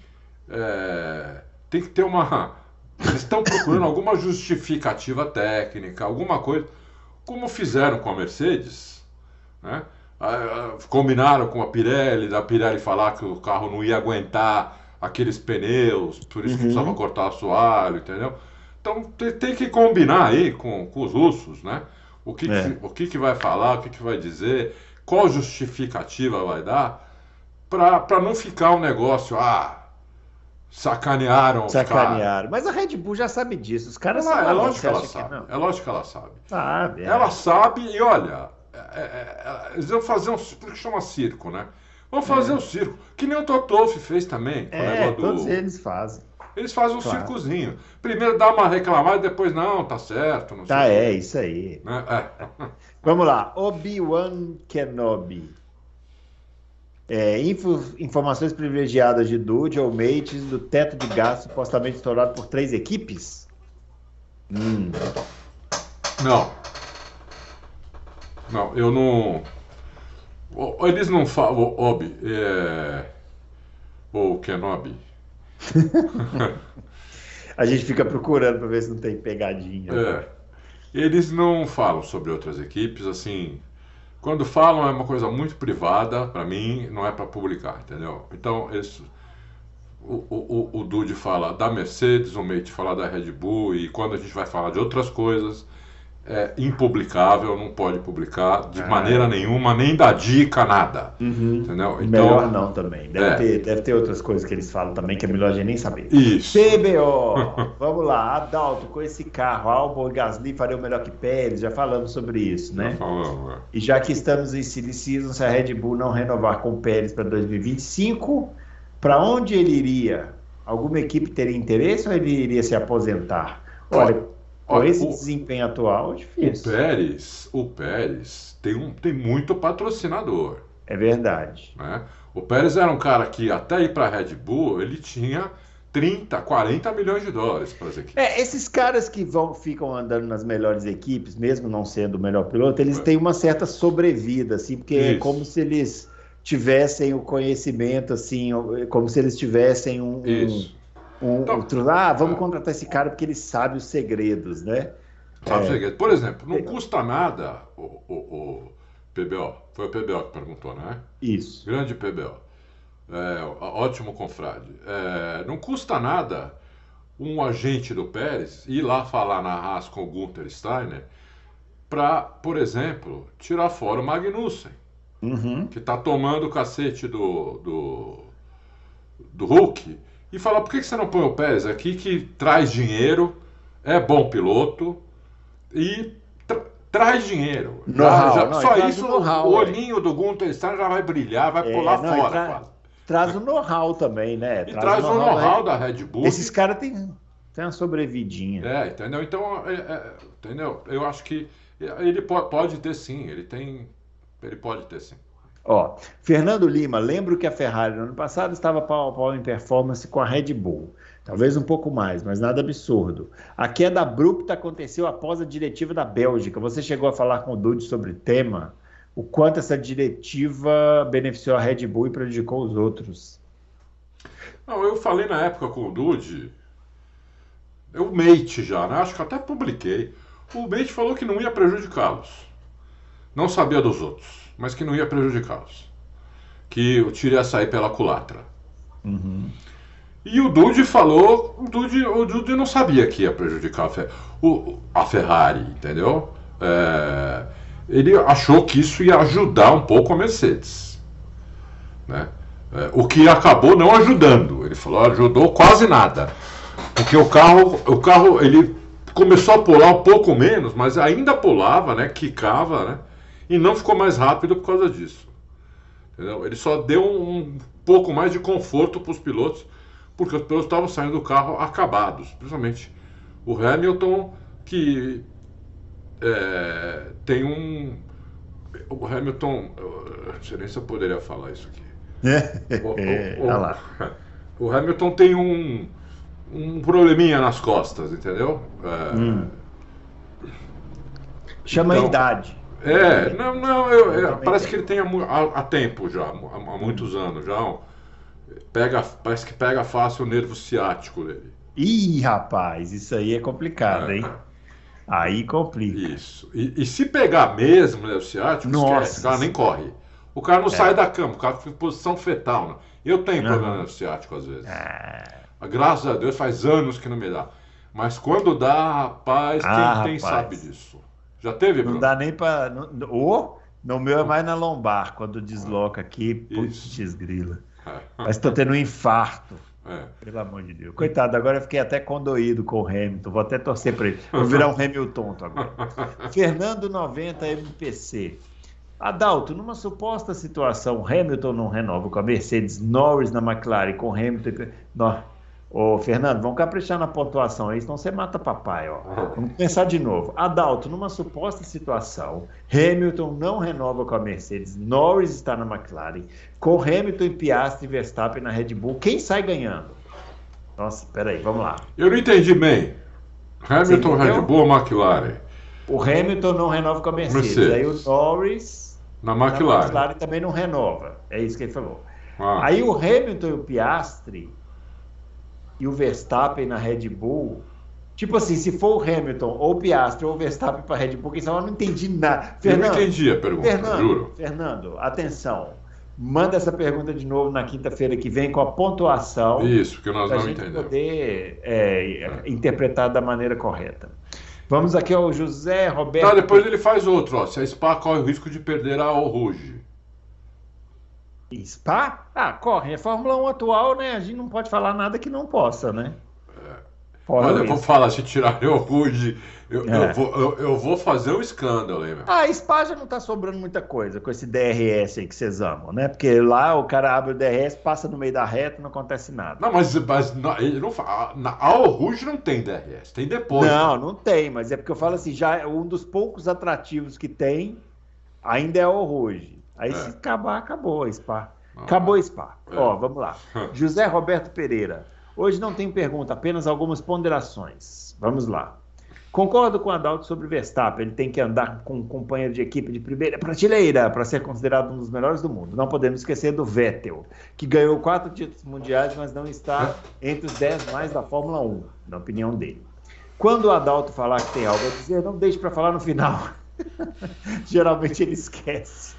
é, tem que ter uma. Eles estão procurando alguma justificativa técnica, alguma coisa, como fizeram com a Mercedes, né? Ah, ah, combinaram com a Pirelli, da Pirelli falar que o carro não ia aguentar aqueles pneus, por isso que Uhum. precisava cortar assoalho, entendeu? Então tem, tem que combinar aí com, com os russos, né? O que, É. que- o que, que vai falar, o que, que vai dizer, qual justificativa vai dar, para não ficar um negócio, ah, sacanearam os caras. Sacanearam. Mas a Red Bull já sabe disso. Os caras Ela- são é malucos, lógico que ela você acha sabe. não? É lógico que ela sabe. Sabe, é. Ela sabe e olha, é- é- é- eles vão fazer um. Por que chama circo, né? Vão fazer um circo. Que nem o Totoff fez também. Com o É, negócio do- todos eles fazem. Eles fazem um Claro. circozinho. Primeiro dá uma reclamada, depois não, tá certo. Não Tá, sei o é, quê. isso aí. Né? É. Vamos lá. Obi-Wan Kenobi. É, info- informações privilegiadas de Dude ou Mates do teto de gás supostamente estourado por três equipes? Hum, Não. Não, eu não. o- Eles não falam. Obi, é. Ou Kenobi. a gente fica procurando para ver se não tem pegadinha. É. Eles não falam sobre outras equipes, assim. Quando falam é uma coisa muito privada, pra mim, não é pra publicar, entendeu? Então, eles o, o, o Dude fala da Mercedes, o Mate fala da Red Bull, e quando a gente vai falar de outras coisas, é impublicável, não pode publicar de Ah, maneira é. nenhuma, nem dar dica, nada. Uhum. Entendeu? Melhor não também. Deve, é. ter, deve ter outras coisas que eles falam também que é melhor a gente nem saber. Isso. P B O, vamos lá. Adalto, com esse carro, Albon e Gasly fariam melhor que Pérez, já falamos sobre isso, né? Já falamos, é. E já que estamos em silly season, se a Red Bull não renovar com o Pérez para dois mil e vinte e cinco, para onde ele iria? Alguma equipe teria interesse ou ele iria se aposentar? Olha, com Olha, esse o- desempenho atual, é O difícil. Pérez, o Pérez tem, um, tem muito patrocinador, É verdade. né? O Pérez era um cara que até ir para a Red Bull, ele tinha trinta, quarenta milhões de dólares para as equipes. É, esses caras que vão, ficam andando nas melhores equipes, mesmo não sendo o melhor piloto, eles têm uma certa sobrevida, assim, porque é Isso. como se eles tivessem o conhecimento, assim, como se eles tivessem um, um, Isso. um, Então, um- ah, vamos é. contratar esse cara porque ele sabe os segredos, né? Sabe o É. segredo? Por exemplo, não custa nada o, o, o P B O. Foi o P B O que perguntou, né? Isso. Grande P B O. É, ótimo confrade. É, não custa nada um agente do Pérez ir lá falar na Haas com o Gunther Steiner para, por exemplo, tirar fora o Magnussen, Uhum. que está tomando o cacete do, do, do Hulk, e falar: por que que você não põe o Pérez aqui, que traz dinheiro, é bom piloto e tra- traz dinheiro. Já- Know-how, já- não, só ele traz isso, o know-how, o é. olhinho do Gunther Steiner já vai brilhar, vai É, pular não, ele fora tra- quase. Traz o know-how também, né? E traz, o know-how da Red Bull. Esses caras têm, têm uma sobrevidinha. É, entendeu? Então, é, é, entendeu? Eu acho que ele po- pode ter sim, ele tem, ele pode ter sim. Ó, Fernando Lima, lembro que a Ferrari no ano passado estava pau a pau em performance com a Red Bull. Talvez um pouco mais, mas nada absurdo. A queda abrupta aconteceu após a diretiva da Bélgica. Você chegou a falar com o Dude sobre o tema? O quanto essa diretiva beneficiou a Red Bull e prejudicou os outros? Não, eu falei na época com o Dude, eu Mate já, né? Acho que até publiquei. O Mate falou que não ia prejudicá-los. Não sabia dos outros, mas que não ia prejudicá-los. Que o tiro ia sair pela culatra. Uhum. E o Dude falou, o Dude, o Dude não sabia que ia prejudicar a, Fer- o- a Ferrari, entendeu? É, ele achou que isso ia ajudar um pouco a Mercedes, né? É, o que acabou não ajudando. Ele falou, ajudou quase nada, porque o carro, o carro, ele começou a pular um pouco menos, mas ainda pulava, né? Quicava, né? E não ficou mais rápido por causa disso, entendeu? Ele só deu um, um pouco mais de conforto para os pilotos, porque os pilotos estavam saindo do carro acabados, principalmente o Hamilton, que é, tem um... O Hamilton... Não sei nem se eu poderia falar isso aqui. O, o- É, o- olha lá. o Hamilton tem um, um probleminha nas costas, entendeu? É, Hum. Chama Então, a idade. é, não, não, eu- eu- também parece tenho. que ele tem há, mu- há- há tempo já, há, há muitos anos já. um- Pega, parece que pega fácil o nervo ciático dele. Ih, rapaz, isso aí é complicado, É. hein? Aí complica. Isso. E, e se pegar mesmo o nervo ciático, Nossa. esquece, o cara nem corre. O cara não sai da cama, o cara fica em posição fetal. Né? Eu tenho Aham. problema no nervo ciático às vezes. Ah, Graças a Deus faz anos que não me dá. Mas quando dá, rapaz, quem Ah, tem rapaz. sabe disso. Já teve, não Bruno? dá nem pra. não- Ou, no meu é mais na lombar, quando desloca aqui, Isso. putz, grila. É. Mas tô tendo um infarto. É. Pelo amor de Deus. Coitado, agora eu fiquei até condoído com o Hamilton. Vou até torcer para ele. Vou virar um Hamilton agora. Fernando noventa M P C. Adalto, numa suposta situação, Hamilton não renova com a Mercedes, Norris na McLaren, com Hamilton. No... Ô, Fernando, vamos caprichar na pontuação aí, senão você mata papai, ó. Vamos pensar de novo. Adalto, numa suposta situação, Hamilton não renova com a Mercedes, Norris está na McLaren, com Hamilton, Piastri e Verstappen na Red Bull, quem sai ganhando? Nossa, peraí, vamos lá. Eu não entendi bem. Hamilton, Você entendeu? Red Bull ou McLaren? O Hamilton não renova com a Mercedes, Mercedes. aí o Norris Na na McLaren. McLaren também não renova. É isso que ele falou. Ah, Aí o Hamilton e o Piastri e o Verstappen na Red Bull, tipo assim, se for o Hamilton ou o Piastri ou o Verstappen para Red Bull, quem sabe eu não entendi nada. eu não entendi a pergunta, Fernando, juro. Fernando, atenção. Manda essa pergunta de novo na quinta-feira que vem com a pontuação. Isso, que nós para a não gente entendemos. poder é, é. interpretar da maneira correta. Vamos aqui ao José Roberto. Tá, depois ele faz outro, ó. Se a Spa corre o risco de perder a Rouge. Spa? Ah, corre. É Fórmula um atual, né? A gente não pode falar nada que não possa, né? Fora Olha, eu vou falar, se tirarem o Rouge, eu, É. eu, vou, eu, eu vou fazer um escândalo, hein, meu? Ah, Spa já não tá sobrando muita coisa com esse D R S aí que vocês amam, né? Porque lá o cara abre o D R S, passa no meio da reta e não acontece nada. Não, mas, mas não, ele não fala. Na a Rouge não tem D R S, tem depois. Não, não tem, mas é porque eu falo assim, já é um dos poucos atrativos que tem ainda é o Rouge. Aí É. se acabar, acabou a Spa. Ah, Acabou a Spa. é. Ó, vamos lá. José Roberto Pereira. Hoje não tem pergunta, apenas algumas ponderações. Vamos lá. Concordo com o Adalto sobre o Verstappen. Ele tem que andar com um companheiro de equipe de primeira prateleira para ser considerado um dos melhores do mundo. Não podemos esquecer do Vettel, que ganhou quatro títulos mundiais, mas não está entre os dez mais da Fórmula um, na opinião dele. Quando o Adalto falar que tem algo a dizer, não deixe para falar no final. Geralmente ele esquece.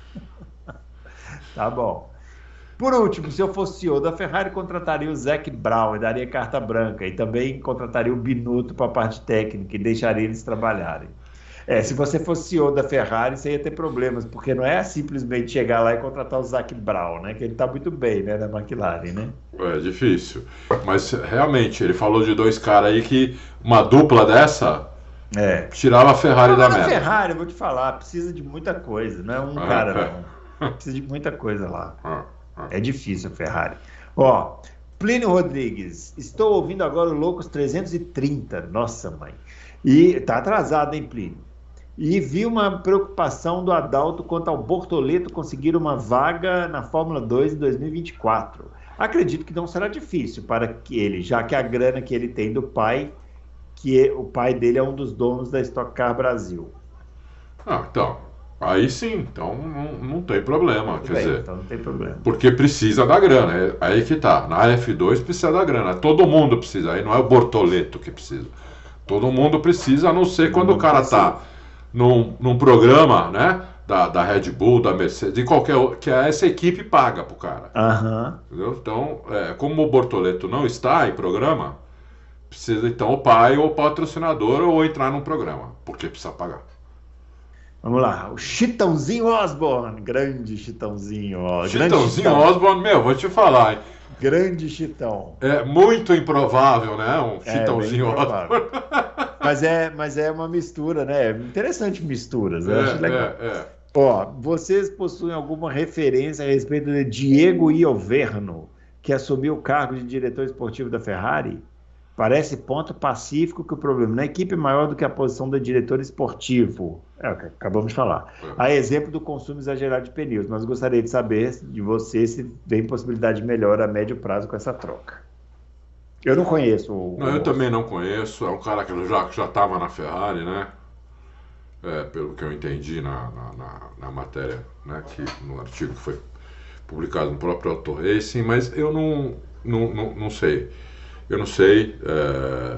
Tá bom. Por último, se eu fosse C E O da Ferrari, contrataria o Zac Brown e daria carta branca. E também contrataria o Binotto para a parte técnica e deixaria eles trabalharem. É, se você fosse C E O da Ferrari, você ia ter problemas, porque não é simplesmente chegar lá e contratar o Zac Brown, né? Que ele está muito bem, né, na McLaren, né? É difícil. Mas realmente, ele falou de dois caras aí que uma dupla dessa É. tirava a Ferrari da Na meta. Ferrari, eu vou te falar, precisa de muita coisa, não é um Ah, cara, é. não. Precisa de muita coisa lá. Ah, ah. É difícil a Ferrari. Ó, Plínio Rodrigues, estou ouvindo agora o Loucos trezentos e trinta. Nossa, mãe. E tá atrasado, hein, Plínio? E vi uma preocupação do Adalto quanto ao Bortoleto conseguir uma vaga na Fórmula dois em dois mil e vinte e quatro. Acredito que não será difícil para que ele, já que a grana que ele tem do pai, que é- o pai dele é um dos donos da Stock Car Brasil. Ah, então, aí sim, então não, não tem problema, Tudo quer bem, dizer, então não tem problema. porque precisa da grana, é aí que tá, na F dois precisa da grana, todo mundo precisa, aí não é o Bortoleto que precisa, todo mundo precisa, a não ser quando o mundo cara precisa. tá num, num programa, né, da, da Red Bull, da Mercedes, de qualquer outro, que essa equipe paga pro cara, Aham. entendeu? Então, é, como o Bortoleto não está em programa, precisa então o pai ou o patrocinador ou entrar num programa, porque precisa pagar. Vamos lá, o Chitãozinho Osborne, grande Chitãozinho, ó. grande Chitãozinho Chitão. Osborne, meu, vou te falar, hein? Grande Chitão. É muito improvável, né? Um É, Chitãozinho bem Osborne. provável. Mas é, mas é uma mistura, né? Interessante misturas, eu acho É, legal. é, é. Ó, vocês possuem alguma referência a respeito de Diego Ioverno, que assumiu o cargo de diretor esportivo da Ferrari? Parece ponto pacífico que o problema na equipe é maior do que a posição do diretor esportivo. É o que acabamos de falar. É. A exemplo do consumo exagerado de pneus, mas gostaria de saber de você se tem possibilidade de melhora a médio prazo com essa troca. Eu não conheço o. Não, eu também não conheço. É um cara que já já estava na Ferrari, né? É, pelo que eu entendi na, na, na, na matéria, né? Que, no artigo que foi publicado no próprio Auto Racing, mas eu não, não, não, não sei. Eu não sei. É...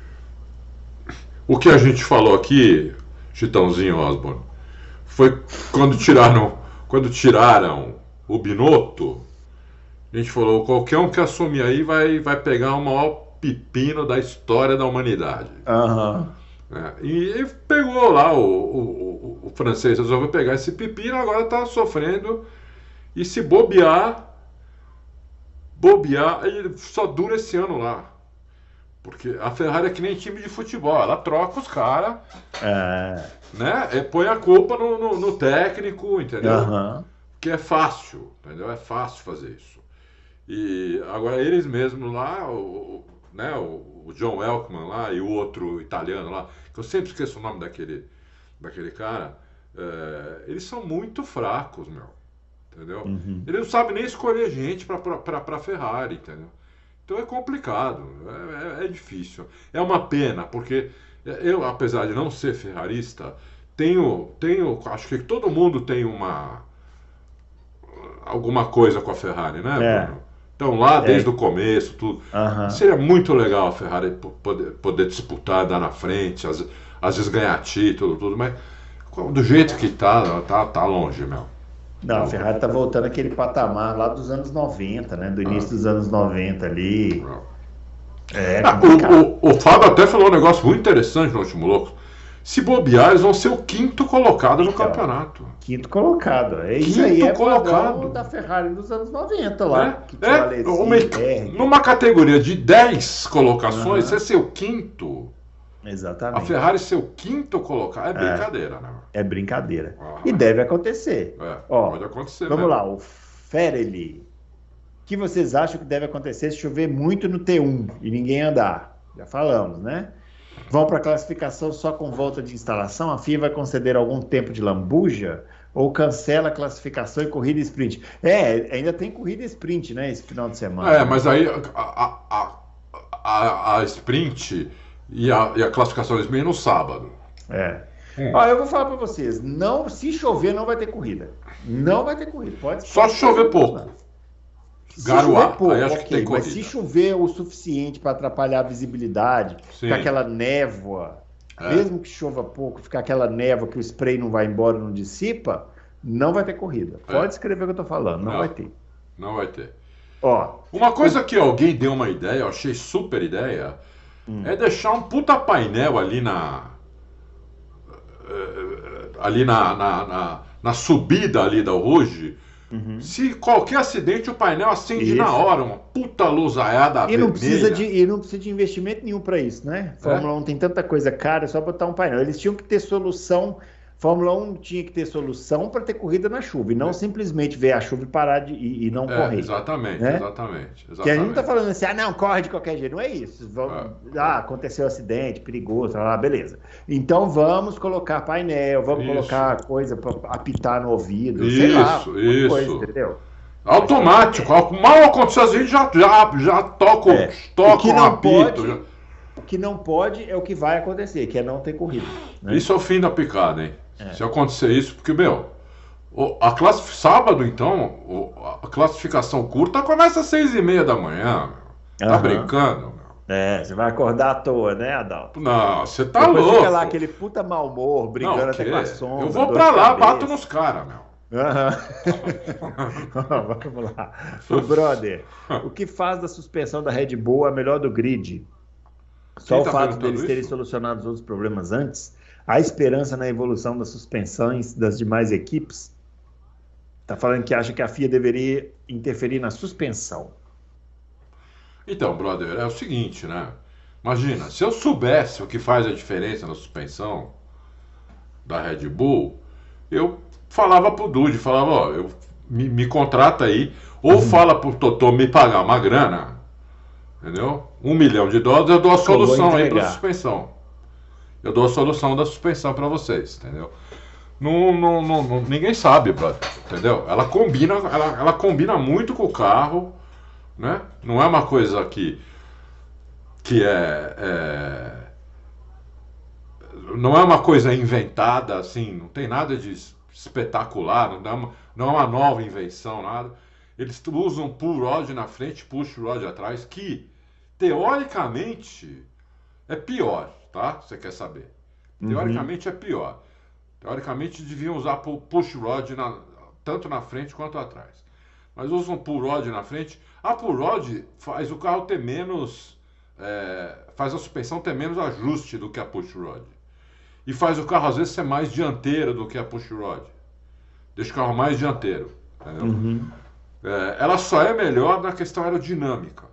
O que a gente falou aqui, Chitãozinho Osborne, foi quando tiraram, quando tiraram o Binotto, a gente falou, qualquer um que assumir aí vai, vai pegar o maior pepino da história da humanidade. Aham. Né? E, e pegou lá, o, o, o, o francês resolveu pegar esse pepino, agora está sofrendo, e se bobear, bobear, ele só dura esse ano lá. Porque a Ferrari é que nem time de futebol, ela troca os caras, É. né? E põe a culpa no, no, no técnico, entendeu? Aham. Que é fácil, entendeu? É fácil fazer isso. E agora eles mesmos lá, o, o- né, o, o John Elkman lá e o outro italiano lá, que eu sempre esqueço o nome daquele, daquele cara, é, eles são muito fracos, meu, entendeu? Uhum. Eles não sabem nem escolher gente para Ferrari, entendeu? Então é complicado, é, é- é difícil. É uma pena, porque eu, apesar de não ser ferrarista, tenho, tenho, acho que todo mundo tem uma alguma coisa com a Ferrari, né, É. Bruno? Então lá desde É. o começo, tudo. Aham. Seria muito legal a Ferrari po- poder, poder disputar, dar na frente, às, às vezes ganhar título, tudo, mas do jeito que tá, tá, tá longe, meu. Não, a Ferrari está voltando àquele patamar lá dos anos noventa, né? Do início dos anos noventa ali. É Ah, complicado. o, o, o Fábio até falou um negócio muito interessante no último louco. Se bobear, eles vão ser o quinto colocado no Então, campeonato. Quinto colocado. É isso Quinto aí, é colocado. padrão da Ferrari dos anos noventa lá. É, Que tinha o é, Alesi, uma, Berger. numa categoria de dez colocações, Aham. você ser o quinto. A Exatamente. Ferrari ser o quinto colocado é brincadeira, né? É brincadeira. Ah, E deve acontecer. É, Ó, pode acontecer vamos mesmo. lá, o Ferrari. O que vocês acham que deve acontecer se chover muito no T um e ninguém andar? Já falamos, né? Vão para a classificação só com volta de instalação? A F I A vai conceder algum tempo de lambuja? Ou cancela a classificação e corrida sprint? É, ainda tem corrida sprint, né? Esse final de semana. É, mas aí a, a, a, a, a sprint e a, e a classificação sprint no sábado. É. Hum. Ó, eu vou falar para vocês. Não, se chover, não vai ter corrida. Não vai ter corrida. Pode Só pode- chover pouco. Se Garoar, chover pouco, aí acho que ok, tem mas corrida. se chover o suficiente para atrapalhar a visibilidade, Sim. ficar aquela névoa, É. mesmo que chova pouco, ficar aquela névoa que o spray não vai embora, não dissipa, não vai ter corrida. Pode É. escrever o que eu tô falando, não, Não. vai ter. Não vai ter. Ó, Uma coisa que alguém deu uma ideia, eu achei super ideia, é deixar um puta painel ali na. eh, ali na, na, na, na subida ali da Rouge. Se qualquer acidente, o painel acende Isso. na hora, uma puta luzaiada e vermelha. não, precisa de, e não precisa de investimento nenhum para isso, né? Fórmula um tem tanta coisa cara, é só botar um painel. Eles tinham que ter solução. Fórmula um tinha que ter solução para ter corrida na chuva, e não simplesmente ver a chuva e parar de, e, e não É, correr. exatamente, né? exatamente, exatamente. Que a gente não tá falando assim, ah, não, corre de qualquer jeito. Não é isso. Vamos, É. Ah, aconteceu um acidente, perigoso, ah, beleza. Então vamos colocar painel, vamos Isso. colocar coisa para apitar no ouvido, sei Isso, lá, alguma isso. coisa, entendeu? Automático, mal aconteceu, a gente já, já, já toca, É. toca O que um não apito. pode- já- O que não pode é o que vai acontecer, que é não ter corrida. né? Isso é o fim da picada, hein? É. Se acontecer isso, porque, meu, o- a classe, sábado, então, o- a classificação curta começa às seis e meia da manhã, meu. Tá Aham. brincando, meu? É, você vai acordar à toa, né, Adalto? Não, você tá Depois louco. fica lá aquele puta mau humor, brigando Não, até que? com a sombra. Eu vou dor pra de lá, cabeça. bato nos caras, meu. Aham. Vamos lá. O brother, o que faz da suspensão da Red Bull a melhor do grid? Só Quem o tá fato perguntando deles terem isso? solucionado os outros problemas antes? A esperança na evolução das suspensões das demais equipes? Tá falando que acha que a F I A deveria interferir na suspensão. Então, brother, é o seguinte, né? Imagina, se eu soubesse o que faz a diferença na suspensão da Red Bull, eu falava pro Dude, falava, ó, eu, me, me contrata aí, ou fala pro Totô me pagar uma grana, entendeu? Um milhão de dólares, eu dou a vou solução aí entregar. pra suspensão. Eu dou a solução da suspensão pra vocês, entendeu? Não, não, não, não- ninguém sabe, brother, entendeu? Ela combina, ela, ela combina muito com o carro, né? Não é uma coisa que que é, é- não é uma coisa inventada assim, não tem nada de espetacular, não é uma, não é uma nova invenção, nada. Eles usam pull rod na frente, push rod atrás, que teoricamente é pior, tá? Você quer saber? Teoricamente é pior. Teoricamente deviam usar pu- push rod na- tanto na frente quanto atrás. Mas usam pull rod na frente. A pull rod faz o carro ter menos, é, faz a suspensão ter menos ajuste do que a push rod. E faz o carro às vezes ser mais dianteiro do que a push rod. Deixa o carro mais dianteiro. Entendeu? É, ela só é melhor na questão aerodinâmica.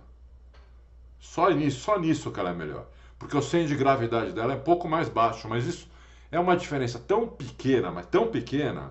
Só nisso, só nisso que ela é melhor. Porque o centro de gravidade dela é um pouco mais baixo, mas isso é uma diferença tão pequena, mas tão pequena,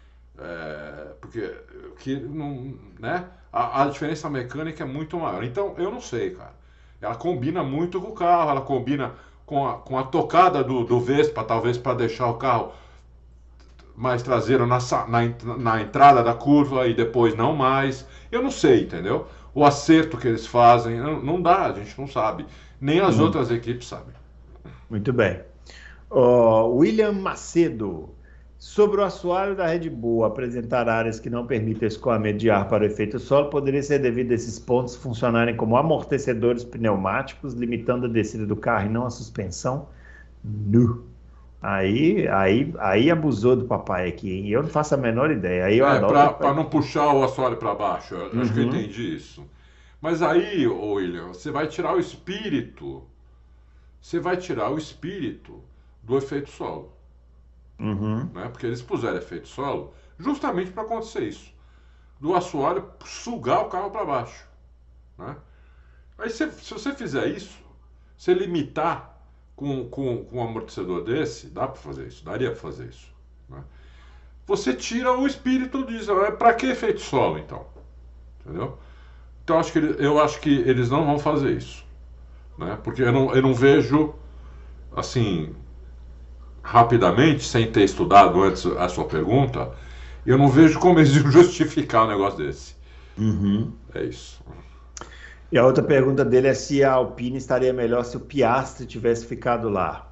é, porque que não, né? A, a diferença mecânica é muito maior. Então, eu não sei, cara. Ela combina muito com o carro, ela combina com a, com a tocada do, do Vespa, talvez para deixar o carro mais traseiro na, sa- na, ent- na entrada da curva e depois não mais. Eu não sei, entendeu? O acerto que eles fazem, não, não dá, a gente não sabe. Nem as outras equipes sabem. Muito bem. Ó, William Macedo. Sobre o assoalho da Red Bull apresentar áreas que não permitem escoamento de ar para o efeito solo, poderia ser devido a esses pontos funcionarem como amortecedores pneumáticos, limitando a descida do carro e não a suspensão? Nu. Aí, aí, aí abusou do papai aqui, hein? Eu não faço a menor ideia. Aí eu É, anoto. para não puxar o assoalho para baixo. Eu acho que eu Uhum, entendi isso. Mas aí, ô William, você vai tirar o espírito. Você vai tirar o espírito do efeito solo. uhum. Né? Porque eles puseram efeito solo justamente para acontecer isso. Do assoalho sugar o carro para baixo. Né? Aí se, se você fizer isso, você limitar com, com, com um amortecedor desse, dá para fazer isso, daria para fazer isso. Né? Você tira o espírito disso. Para que efeito solo então? Entendeu? Então acho que ele, eu acho que eles não vão fazer isso. Né? Porque eu não, eu não vejo assim rapidamente, sem ter estudado antes a sua pergunta, eu não vejo como eles iam justificar um negócio desse. Uhum. É isso. E a outra pergunta dele é se a Alpine estaria melhor se o Piastri tivesse ficado lá.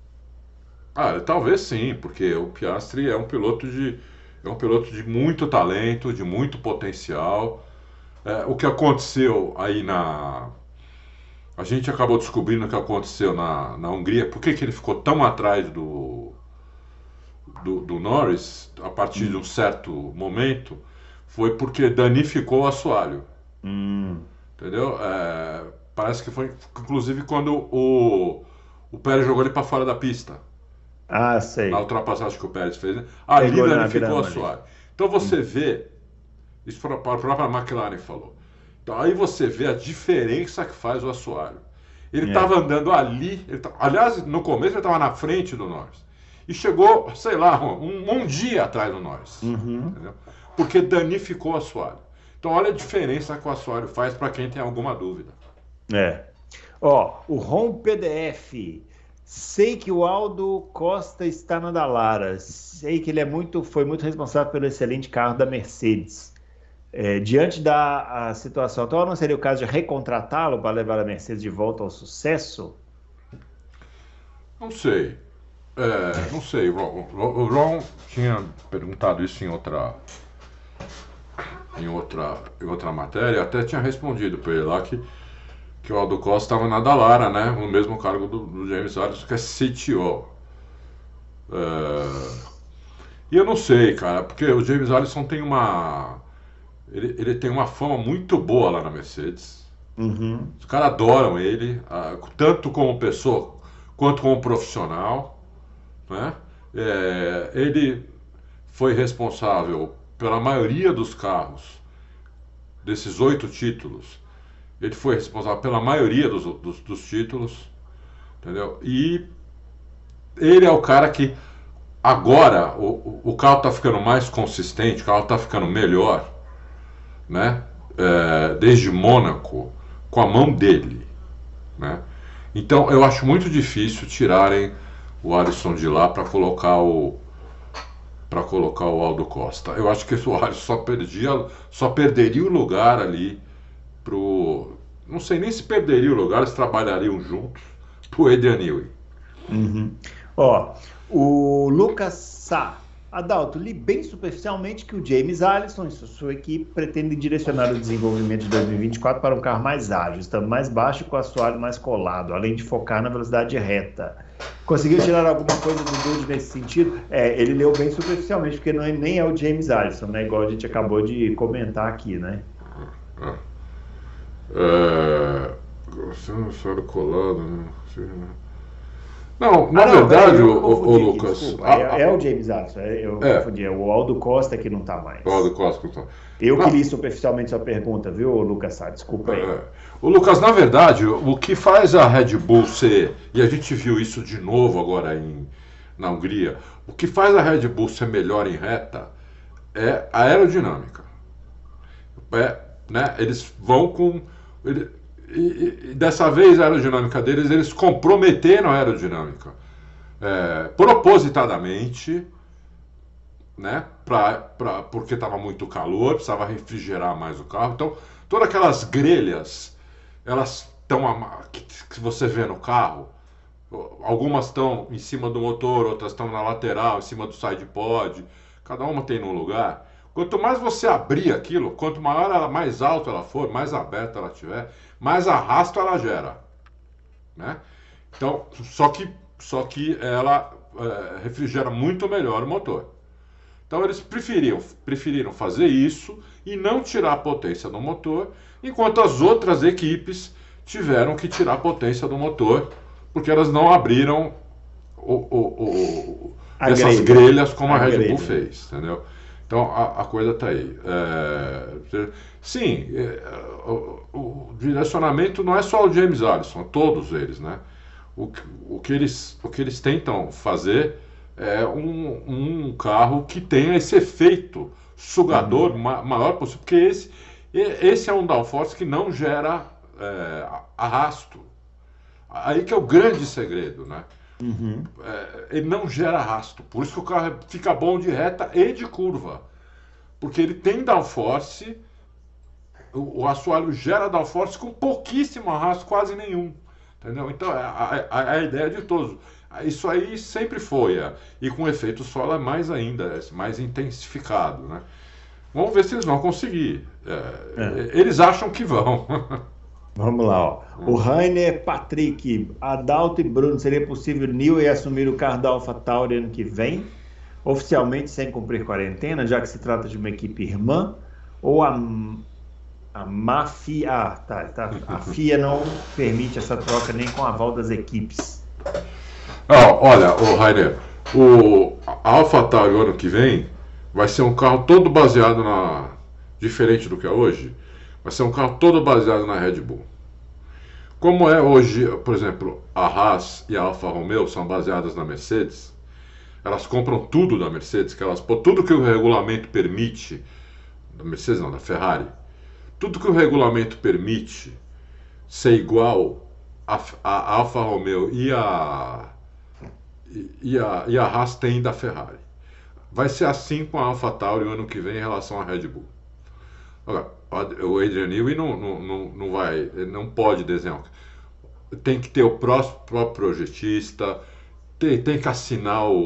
Ah, talvez sim, porque o Piastri é um piloto de é um piloto de muito talento, de muito potencial. É, o que aconteceu aí na a gente acabou descobrindo o que aconteceu na, na Hungria. Por que, que ele ficou tão atrás do, do, do Norris a partir de um Hum. certo momento? Foi porque danificou o assoalho. Hum. Entendeu? É, parece que foi, inclusive, quando o, o Pérez jogou ele para fora da pista, Ah, na sei. ultrapassagem que o Pérez fez, né? Ali Pegou na danificou a grama ali. assoalho. Então você Hum. vê, isso a própria McLaren falou. Então aí você vê a diferença que faz o assoalho. Ele estava É. andando ali, ele tá- aliás, no começo ele estava na frente do Norris. E chegou, sei lá, um, um dia atrás do Norris. Uhum. Entendeu? Porque danificou o assoalho. Então olha a diferença que o assoalho faz para quem tem alguma dúvida. É. Ó, o Rom P D F. Sei que o Aldo Costa está na Dallara. Sei que ele é muito, foi muito responsável pelo excelente carro da Mercedes. É, diante da a situação atual, não seria o caso de recontratá-lo para levar a Mercedes de volta ao sucesso? Não sei. É, não sei. O Ron, o Ron tinha perguntado isso em outra, em outra, em outra matéria. Até tinha respondido para ele lá que, que o Aldo Costa estava na Dallara, né? No mesmo cargo do, do James Allison, que é C T O. É, e eu não sei, cara, porque o James Allison tem uma. Ele, ele tem uma fama muito boa lá na Mercedes. Uhum. Os caras adoram ele, ah, tanto como pessoa quanto como profissional. Né? É, ele foi responsável pela maioria dos carros, desses oito títulos. Ele foi responsável pela maioria dos, dos, dos títulos, entendeu? E ele é o cara que agora o, o carro está ficando mais consistente, o carro está ficando melhor, né? É, desde Mônaco, com a mão dele, né? Então eu acho muito difícil tirarem o Alisson de lá para colocar o para colocar o Aldo Costa. Eu acho que o Alisson só perdia, só perderia o lugar ali pro, não sei nem se perderia o lugar, eles trabalhariam juntos pro Adrian Newey. Uhum. Ó, o Lucas Sá. Adalto, li bem superficialmente que o James Allison e sua equipe pretendem direcionar o desenvolvimento de dois mil e vinte e quatro para um carro mais ágil, estando mais baixo e com o assoalho mais colado, além de focar na velocidade reta. Conseguiu tirar alguma coisa do Dude nesse sentido? É, ele leu bem superficialmente, porque não é, nem é o James Allison, né? Igual a gente acabou de comentar aqui, né? É, é, colado, né? Não, na Ah, não, verdade, peraí, eu o, confundi o aqui, Lucas. desculpa. a- É, é a- o James Allison, é, eu é, confundi, é o Aldo Costa que não tá o Aldo mais. Costa. Então. Eu que Não, li superficialmente sua pergunta, viu, Lucas Sá? Desculpa aí. é, o Lucas, na verdade, o que faz a Red Bull ser, e a gente viu isso de novo agora em, na Hungria, o que faz a Red Bull ser melhor em reta é a aerodinâmica. É, né, eles vão com. Ele, e, e dessa vez a aerodinâmica deles, eles comprometeram a aerodinâmica. É, propositadamente, né, pra, pra, porque estava muito calor, precisava refrigerar mais o carro. Então, todas aquelas grelhas, elas estão que, que você vê no carro, algumas estão em cima do motor, outras estão na lateral, em cima do side pod, cada uma tem num lugar. Quanto mais você abrir aquilo, quanto maior ela, mais alta ela for, mais aberta ela tiver, mais arrasto ela gera, né? Então, só que só que ela é, refrigera muito melhor o motor. Então eles preferiam, preferiram fazer isso e não tirar a potência do motor, enquanto as outras equipes tiveram que tirar a potência do motor, porque elas não abriram o, o, o, essas grelha. grelhas como a, a Red Bull fez, entendeu? Então a, a coisa está aí. É, sim, é, o, o direcionamento não é só o James Allison, todos eles, né? O, o, que, eles, o que eles tentam fazer é um, um carro que tenha esse efeito sugador uhum. ma, maior possível, porque esse, esse é um downforce que não gera é, arrasto. Aí que é o grande segredo, né? Uhum. É, ele não gera arrasto, por isso que o carro fica bom de reta e de curva, porque ele tem downforce, o, o assoalho gera downforce com pouquíssimo arrasto, quase nenhum, entendeu? Então a, a, a ideia de todos, isso aí sempre foi, é, e com efeito solo é mais ainda, é mais intensificado, né? Vamos ver se eles vão conseguir. É, é. Eles acham que vão. Vamos lá, ó. O Rainer, Patrick, Adalto e Bruno, seria possível Newey assumir o carro da AlphaTauri ano que vem, oficialmente sem cumprir quarentena, já que se trata de uma equipe irmã, ou a, a Mafia, ah, tá, tá, a F I A não permite essa troca nem com a aval das equipes? Oh, olha, o Rainer, o AlphaTauri ano que vem vai ser um carro todo baseado na, diferente do que é hoje, vai ser um carro todo baseado na Red Bull. Como é hoje, por exemplo, a Haas e a Alfa Romeo são baseadas na Mercedes, elas compram tudo da Mercedes, que elas, tudo que o regulamento permite, da Mercedes não, da Ferrari, tudo que o regulamento permite ser igual a, a Alfa Romeo e a, e, a, e a Haas tem da Ferrari. Vai ser assim com a AlphaTauri o ano que vem em relação à Red Bull. Agora, o Adrian Newey não, não, não, não vai, ele não pode desenhar. Tem que ter o próximo, próprio projetista, tem, tem que assinar o,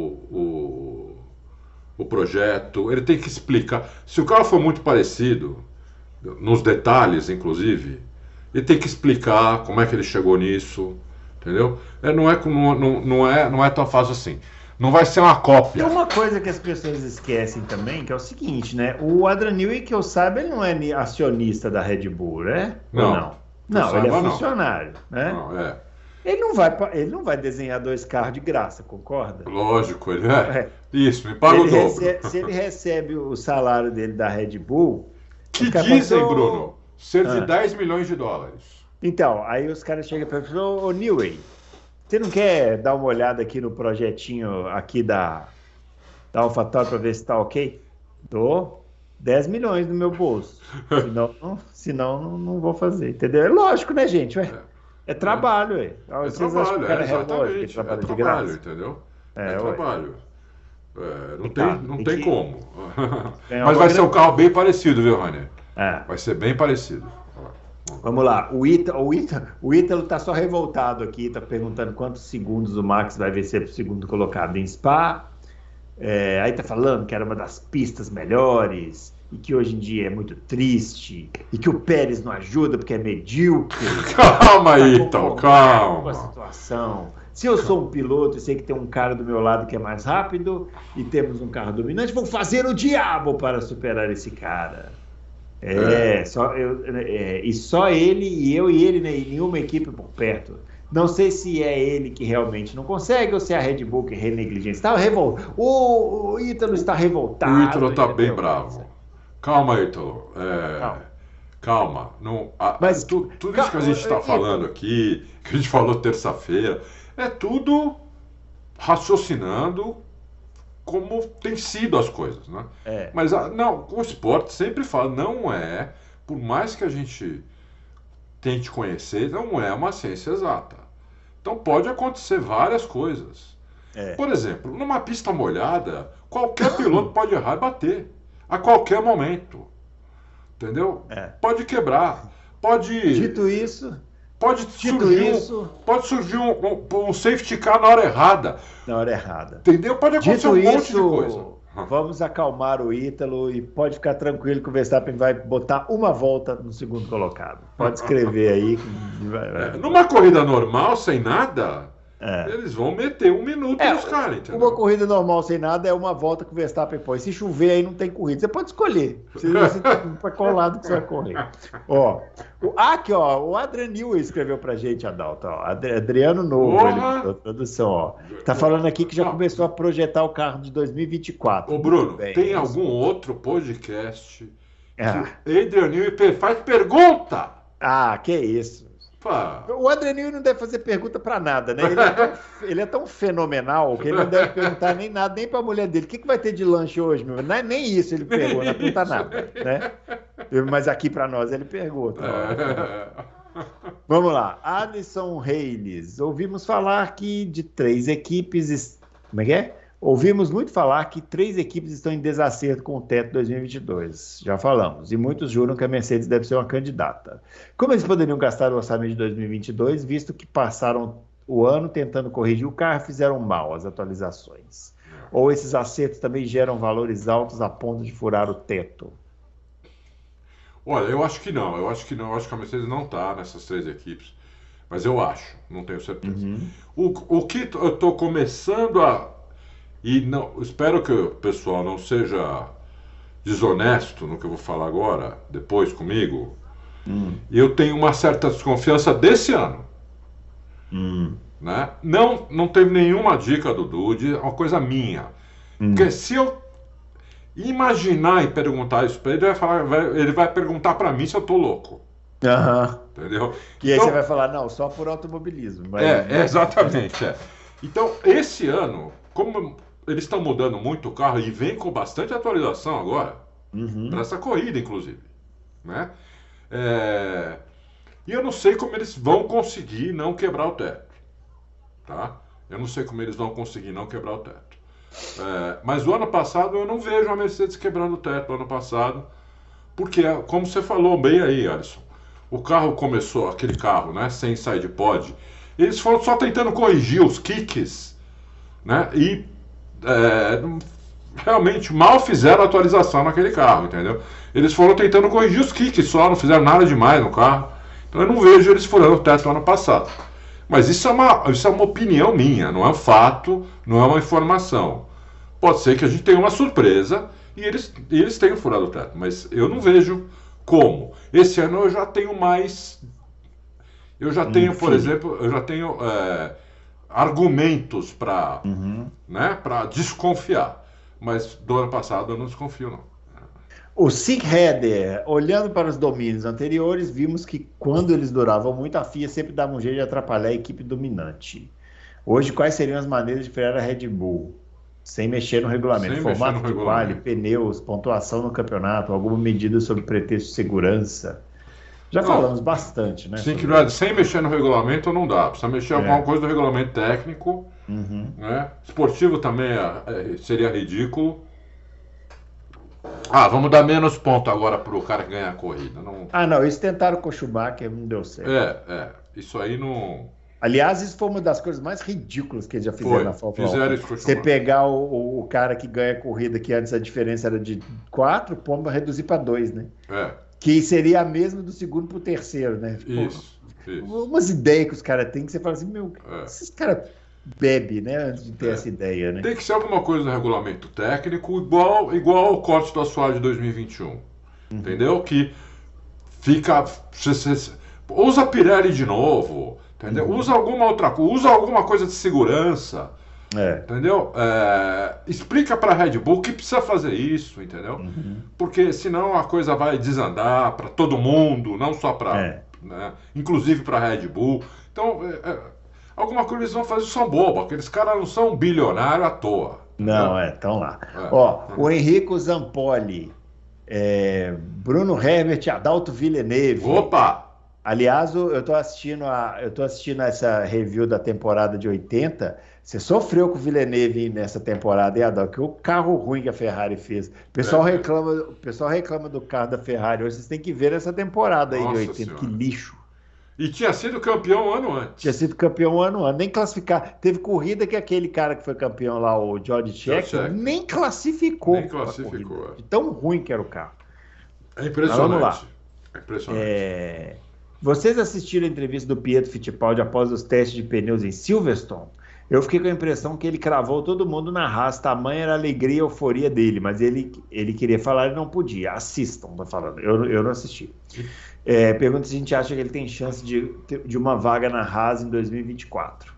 o, o projeto, ele tem que explicar. Se o carro for muito parecido, nos detalhes, inclusive, ele tem que explicar como é que ele chegou nisso, entendeu? É, não, é, não, não, é, não é tão fácil assim. Não vai ser uma cópia. Tem uma coisa que as pessoas esquecem também, que é o seguinte, né? O Adrian Newey, que eu saiba, ele não é acionista da Red Bull, né? Não. Ou não, não ele é funcionário, não. né? Não, é. Ele não, vai, ele não vai desenhar dois carros de graça, concorda? Lógico, ele é. é. Isso, me paga o dobro. Recebe, se ele recebe o salário dele da Red Bull... Que dizem, passou... Bruno, ser de ah. dez milhões de dólares. Então, aí os caras chegam para ele e falam, ô Newey, você não quer dar uma olhada aqui no projetinho aqui da, da AlphaTauri para ver se está ok? Dou dez milhões no meu bolso. Senão, não, senão não, não vou fazer, entendeu? É lógico, né, gente? Ué, é, é trabalho, ué. É Vocês trabalho, que o cara é, exatamente. É, que trabalha é de trabalho, graça? Entendeu? É, é trabalho. É, não tem, tá, não tem, tem que... como. Mas vai ser um carro bem parecido, viu, Rainer? É. Vai ser bem parecido. Vamos lá, o Ítalo, o Ítalo, o Ítalo tá só revoltado aqui, tá perguntando quantos segundos o Max vai vencer pro segundo colocado em Spa. É, aí tá falando que era uma das pistas melhores e que hoje em dia é muito triste e que o Pérez não ajuda porque é medíocre. Calma, Ítalo, calma. Com a situação. Se eu sou um piloto e sei que tem um cara do meu lado que é mais rápido e temos um carro dominante, vou fazer o diabo para superar esse cara. É, é. Só eu, é, e só ele e eu e ele, né, e nenhuma equipe por perto. Não sei se é ele que realmente não consegue ou se é a Red Bull que é negligente. Está revoltado. O, o Ítalo está revoltado. O Ítalo está bem bravo. Calma, Ítalo. É, calma. calma. Não, a, Mas, tu, tudo calma, isso que a gente está falando aqui, que a gente falou terça-feira, é tudo raciocinando como tem sido as coisas, né? É. Mas não, o esporte sempre fala, não é, por mais que a gente tente conhecer, não é uma ciência exata. Então pode acontecer várias coisas. É. Por exemplo, numa pista molhada, qualquer piloto pode errar e bater, a qualquer momento. Entendeu? É. Pode quebrar, pode... Dito isso... Pode surgir, isso, um, pode surgir um, um, um safety car na hora errada. Na hora errada. Entendeu? Pode acontecer Dito um monte isso, de coisa. Vamos acalmar o Ítalo e pode ficar tranquilo que o Verstappen vai botar uma volta no segundo colocado. Pode escrever aí. Que vai, vai. É, numa corrida normal, sem nada, É. Eles vão meter um minuto É, nos caras, entendeu? uma corrida normal sem nada é uma volta que o Verstappen põe. Se chover, aí não tem corrida. Você pode escolher. Você, você para qual lado que você vai correr. Ó, o, ah, aqui, ó, o Adriano escreveu pra gente, Adalto. Ó, Adriano Novo, Porra! ele mandou produção, ó. Tá falando aqui que já começou a projetar o carro de dois mil e vinte e quatro. Ô, Bruno, Bem, tem é algum outro podcast Ah. que o Adrian Newey faz pergunta? Ah, que isso. Pá. O Adrenil não deve fazer pergunta pra nada, né? Ele é, tão, ele é tão fenomenal que ele não deve perguntar nem nada, nem pra mulher dele. O que, que vai ter de lanche hoje, meu? Não é nem isso ele pergunta, não pergunta nada, né? Mas aqui pra nós ele pergunta. Ó. Vamos lá. Alisson Reis. Ouvimos falar que de três equipes... Como é que é? Ouvimos muito falar que três equipes estão em desacerto com o teto dois mil e vinte e dois. Já falamos. E muitos juram que a Mercedes deve ser uma candidata. Como eles poderiam gastar o orçamento de dois mil e vinte e dois, visto que passaram o ano tentando corrigir o carro e fizeram mal as atualizações? Ou esses acertos também geram valores altos a ponto de furar o teto? Olha, eu acho que não. Eu acho que não. Eu acho que a Mercedes não está nessas três equipes. Mas eu acho. Não tenho certeza. Uhum. O, o que eu estou começando a... E não, espero que o pessoal não seja desonesto no que eu vou falar agora, depois comigo. Hum. Eu tenho uma certa desconfiança desse ano. Hum. Né? Não, não teve nenhuma dica do Dude, é uma coisa minha. Hum. Porque se eu imaginar e perguntar isso para ele, ele vai, falar, vai, ele vai perguntar para mim se eu tô louco. Aham. Entendeu? E aí Então, você vai falar, não, só por automobilismo. Mas... É, é, exatamente. É. Então, esse ano, como eles estão mudando muito o carro e vem com bastante atualização agora, Uhum. para essa corrida, inclusive. Né? É, e eu não sei como eles vão conseguir não quebrar o teto. Tá? Eu não sei como eles vão conseguir não quebrar o teto. É, mas o ano passado eu não vejo a Mercedes quebrando o teto, ano passado, porque, como você falou bem aí, Alisson, o carro começou, aquele carro, né, sem side pod, eles foram só tentando corrigir os kicks, né, e é, realmente mal fizeram a atualização naquele carro, entendeu? Eles foram tentando corrigir os kicks só, não fizeram nada demais no carro, então eu não vejo eles furando o teto ano passado. Mas isso é, uma, isso é uma opinião minha, não é um fato, não é uma informação. Pode ser que a gente tenha uma surpresa e eles, e eles tenham furado o teto, mas eu não vejo como. Esse ano eu já tenho mais... Eu já tenho, por exemplo, eu já tenho é, argumentos para Uhum. né, para desconfiar. Mas do ano passado eu não desconfio, não. O Sig Header, olhando para os domínios anteriores, vimos que quando eles duravam muito, a F I A sempre dava um jeito de atrapalhar a equipe dominante. Hoje, quais seriam as maneiras de frear a Red Bull? Sem mexer no regulamento. Sem Formato mexer no de regulamento. quali, pneus, pontuação no campeonato, alguma medida sobre pretexto de segurança. Já Não. falamos bastante, né? Sim, que sobre não é- isso. sem mexer no regulamento não dá. Precisa mexer É. alguma coisa no regulamento técnico. Uhum. Né? Esportivo também é- é- seria ridículo. Ah, vamos dar menos ponto agora pro cara que ganha a corrida. Não... Ah, não, eles tentaram com o Schumacher, não deu certo. É, é. Isso aí não. Aliás, isso foi uma das coisas mais ridículas que eles já fizeram Foi. na Fórmula um. Fizeram isso com o Você Schumacher. pegar o, o- o cara que ganha a corrida, que antes a diferença era de quatro, pomba reduzir para dois, né? É, Que seria a mesma do segundo para o terceiro, né? Pô, isso. Isso. umas ideias que os caras têm que você fala assim, meu, É. esses caras bebem, né? Antes de ter É. essa ideia, né? Tem que ser alguma coisa no regulamento técnico, igual, igual ao corte do assoalho de dois mil e vinte e um. Entendeu? Que fica. Cê, cê, usa Pirelli de novo. Entendeu? Uhum. Usa alguma outra coisa. Usa alguma coisa de segurança. É. Entendeu? É, explica pra Red Bull que precisa fazer isso, entendeu? Uhum. Porque senão a coisa vai desandar pra todo mundo, não só pra. É. Né, inclusive pra Red Bull. Então, é, é, alguma coisa eles vão fazer são bobo. Aqueles caras não são bilionários à toa. Não, é, então lá. É. Ó, o Henrico Zampoli, é, Bruno Herbert, Adalto Villeneuve. Opa! Aliás, o- eu tô assistindo a, eu tô assistindo essa review da temporada de oitenta. Você sofreu com o Villeneuve nessa temporada, hein, Adalto? Que o carro ruim que a Ferrari fez. O pessoal, É. reclama, o pessoal reclama do carro da Ferrari hoje. Vocês têm que ver essa temporada aí de Nossa oitenta. Senhora. Que lixo. E tinha sido campeão um ano antes. Tinha sido campeão um ano, ano, nem classificar. Teve corrida que aquele cara que foi campeão lá, o George Check, Check. nem classificou. Nem pra classificou, corrida. é. De tão ruim que era o carro. É impressionante. Mas vamos lá. É impressionante. É, Vocês assistiram a entrevista do Pietro Fittipaldi após os testes de pneus em Silverstone? Eu fiquei com a impressão que ele cravou todo mundo na Haas, tamanha era a alegria e a euforia dele, mas ele, ele queria falar e não podia. Assistam, tô falando, eu, eu não assisti. É, pergunta se a gente acha que ele tem chance de, de uma vaga na Haas em dois mil e vinte e quatro.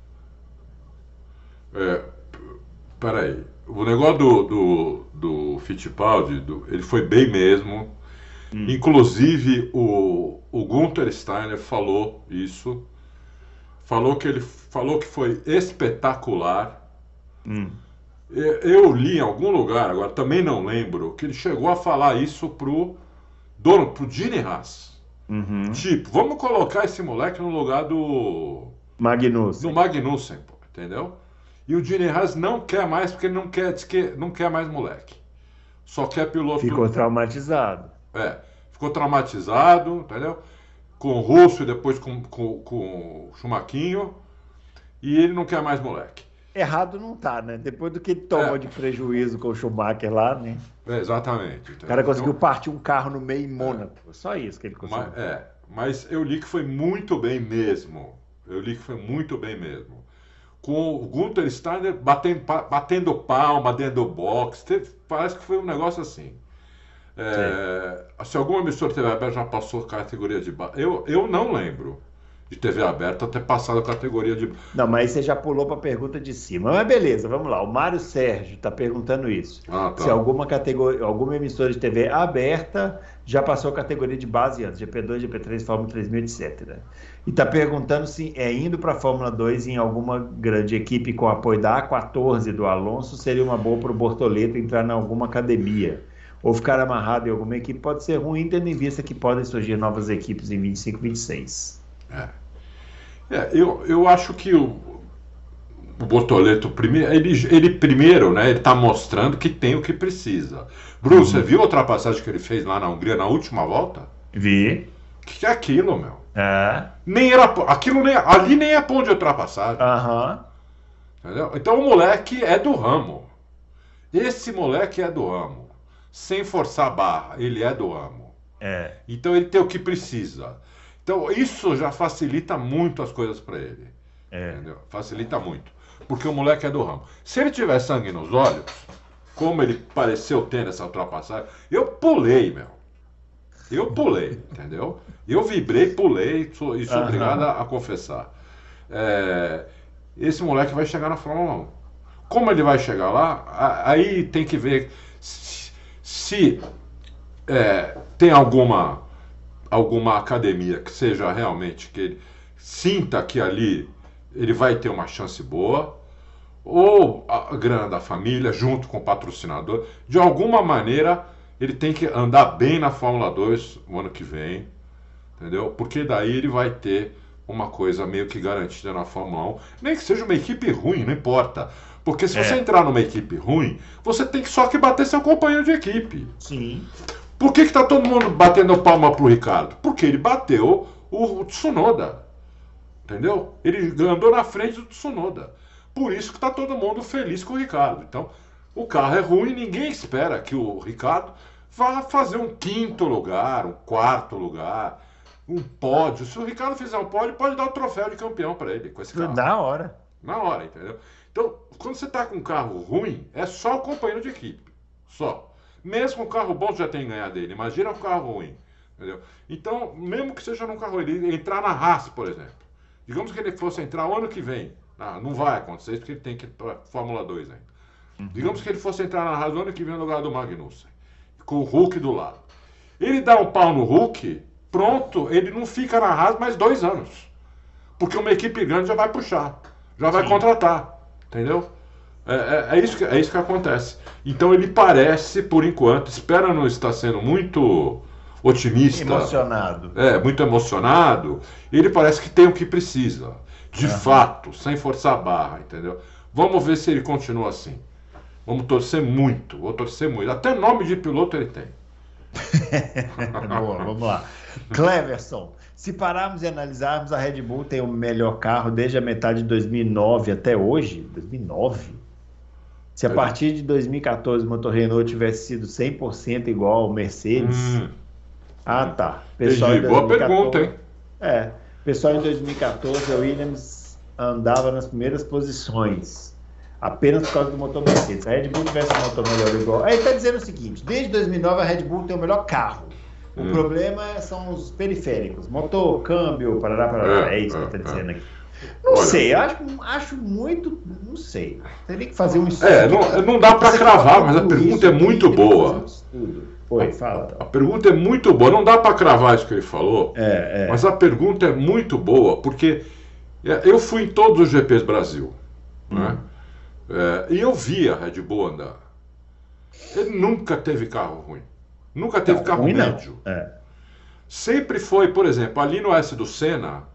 É, peraí, o negócio do, do, do Fittipaldi, do, ele foi bem mesmo, hum. Inclusive o, o Gunther Steiner falou isso, falou que ele falou que foi espetacular. Hum. Eu li em algum lugar, agora também não lembro, que ele chegou a falar isso pro dono, pro Gene Haas. Uhum. Tipo, vamos colocar esse moleque no lugar do Magnussen. Do Magnussen, pô, entendeu? E o Gene Haas não quer mais, porque ele não quer, que não quer mais moleque. Só quer piloto. Ficou traumatizado. É, ficou traumatizado, entendeu? Com o Russo e depois com, com, com o Schumaquinho. E ele não quer mais moleque. Errado não tá, né? Depois do que ele tomou é. de prejuízo com o Schumacher lá, né? É, exatamente. Entendeu? O cara conseguiu então, partir um carro no meio em Mônaco. É. Só isso que ele conseguiu. Mas, é, mas eu li que foi muito bem mesmo. Eu li que foi muito bem mesmo. Com o Gunther Steiner batendo, batendo palma dentro do box. Teve, parece que foi um negócio assim. É, se alguma emissora de T V aberta já passou categoria de base, eu, eu não lembro de T V aberta ter passado a categoria de... Não, mas você já pulou para a pergunta de cima. Mas beleza, vamos lá. O Mário Sérgio está perguntando isso. Ah, tá. Se alguma categoria, alguma emissora de T V aberta já passou a categoria de base antes, G P dois, G P três, Fórmula três mil, etcétera. E está perguntando se é indo para a Fórmula dois em alguma grande equipe com apoio da A quatorze do Alonso, seria uma boa para o Bortoleto entrar em alguma academia. Ou ficar amarrado em alguma equipe pode ser ruim, tendo em vista que podem surgir novas equipes em vinte e cinco, vinte e seis. É. É, eu, eu acho que o, o Bortoleto, primeiro, ele, ele primeiro, né, ele está mostrando que tem o que precisa. Bruno, uhum. Você viu a ultrapassagem que ele fez lá na Hungria na última volta? Vi. O que é aquilo, meu? É. Nem era, aquilo nem, ali nem é ponto de ultrapassagem. Uhum. Entendeu? Então o moleque é do ramo. Esse moleque é do ramo. Sem forçar a barra, ele é do ramo. É. Então ele tem o que precisa. Então isso já facilita muito as coisas para ele. É. Entendeu? Facilita muito. Porque o moleque é do ramo. Se ele tiver sangue nos olhos, como ele pareceu ter nessa ultrapassagem, eu pulei, meu. Eu pulei, entendeu? Eu vibrei, pulei sou, e sou uhum. obrigado a, a confessar. É, esse moleque vai chegar na Fórmula um. Como ele vai chegar lá, a, aí tem que ver se, se é, tem alguma, alguma academia que seja realmente, que ele sinta que ali ele vai ter uma chance boa, ou a grana da família, junto com o patrocinador, de alguma maneira ele tem que andar bem na Fórmula dois no ano que vem, entendeu? Porque daí ele vai ter uma coisa meio que garantida na Fórmula um, nem que seja uma equipe ruim, não importa. Porque se é. você entrar numa equipe ruim, você tem que só que bater seu companheiro de equipe. Sim. Por que que tá todo mundo batendo palma pro Ricardo? Porque ele bateu o, o Tsunoda, entendeu? Ele andou na frente do Tsunoda. Por isso que tá todo mundo feliz com o Ricardo. Então, o carro é ruim, ninguém espera que o Ricardo vá fazer um quinto lugar, um quarto lugar, um pódio. Se o Ricardo fizer um pódio, pode dar o troféu de campeão para ele com esse carro. Na hora. Na hora, entendeu? Então, quando você tá com um carro ruim, é só o companheiro de equipe. Só. Mesmo o carro bom já tem que ganhar dele. Imagina o carro ruim. Entendeu? Então, mesmo que seja num carro, ele entrar na Haas, por exemplo. Digamos que ele fosse entrar o ano que vem. Ah, não vai acontecer isso porque ele tem que ir para Fórmula dois ainda. Uhum. Digamos que ele fosse entrar na Haas o ano que vem no lugar do Magnussen, com o Hulk do lado. Ele dá um pau no Hulk, pronto, ele não fica na Haas mais dois anos. Porque uma equipe grande já vai puxar, já vai Sim. contratar, entendeu? É, é, é, isso que, é isso que acontece. Então ele parece, por enquanto, espera não estar sendo muito otimista. Emocionado. É, muito emocionado. Ele parece que tem o que precisa. De uhum. fato, sem forçar a barra, entendeu? Vamos ver se ele continua assim. Vamos torcer muito, vou torcer muito. Até nome de piloto ele tem. Boa, vamos lá. Cleverson, se pararmos e analisarmos, a Red Bull tem o melhor carro desde a metade de dois mil e nove até hoje. dois mil e nove? Se a é. partir de dois mil e quatorze o motor Renault tivesse sido cem por cento igual ao Mercedes... Hum. Ah, tá. Pessoal, boa pergunta, hein? É, o pessoal em dois mil e quatorze, a Williams andava nas primeiras posições, apenas por causa do motor Mercedes. A Red Bull tivesse um motor melhor igual. Aí ele está dizendo o seguinte, desde dois mil e nove a Red Bull tem o melhor carro. O hum. problema são os periféricos, motor, câmbio, parará, parará, é, é isso é, que ele está dizendo aqui. Não Olha, sei, acho, acho muito, não sei, teria que fazer um estudo. É, não, não dá para cravar, mas a pergunta é muito boa. Oi, fala. A pergunta é muito boa, não dá para cravar isso que ele falou, é, é. mas a pergunta é muito boa, porque eu fui em todos os G Ps Brasil, hum. né? É, e eu vi a Red Bull andar. Ele nunca teve carro ruim, nunca teve não, carro médio. É. Sempre foi, por exemplo, ali no S do Senna,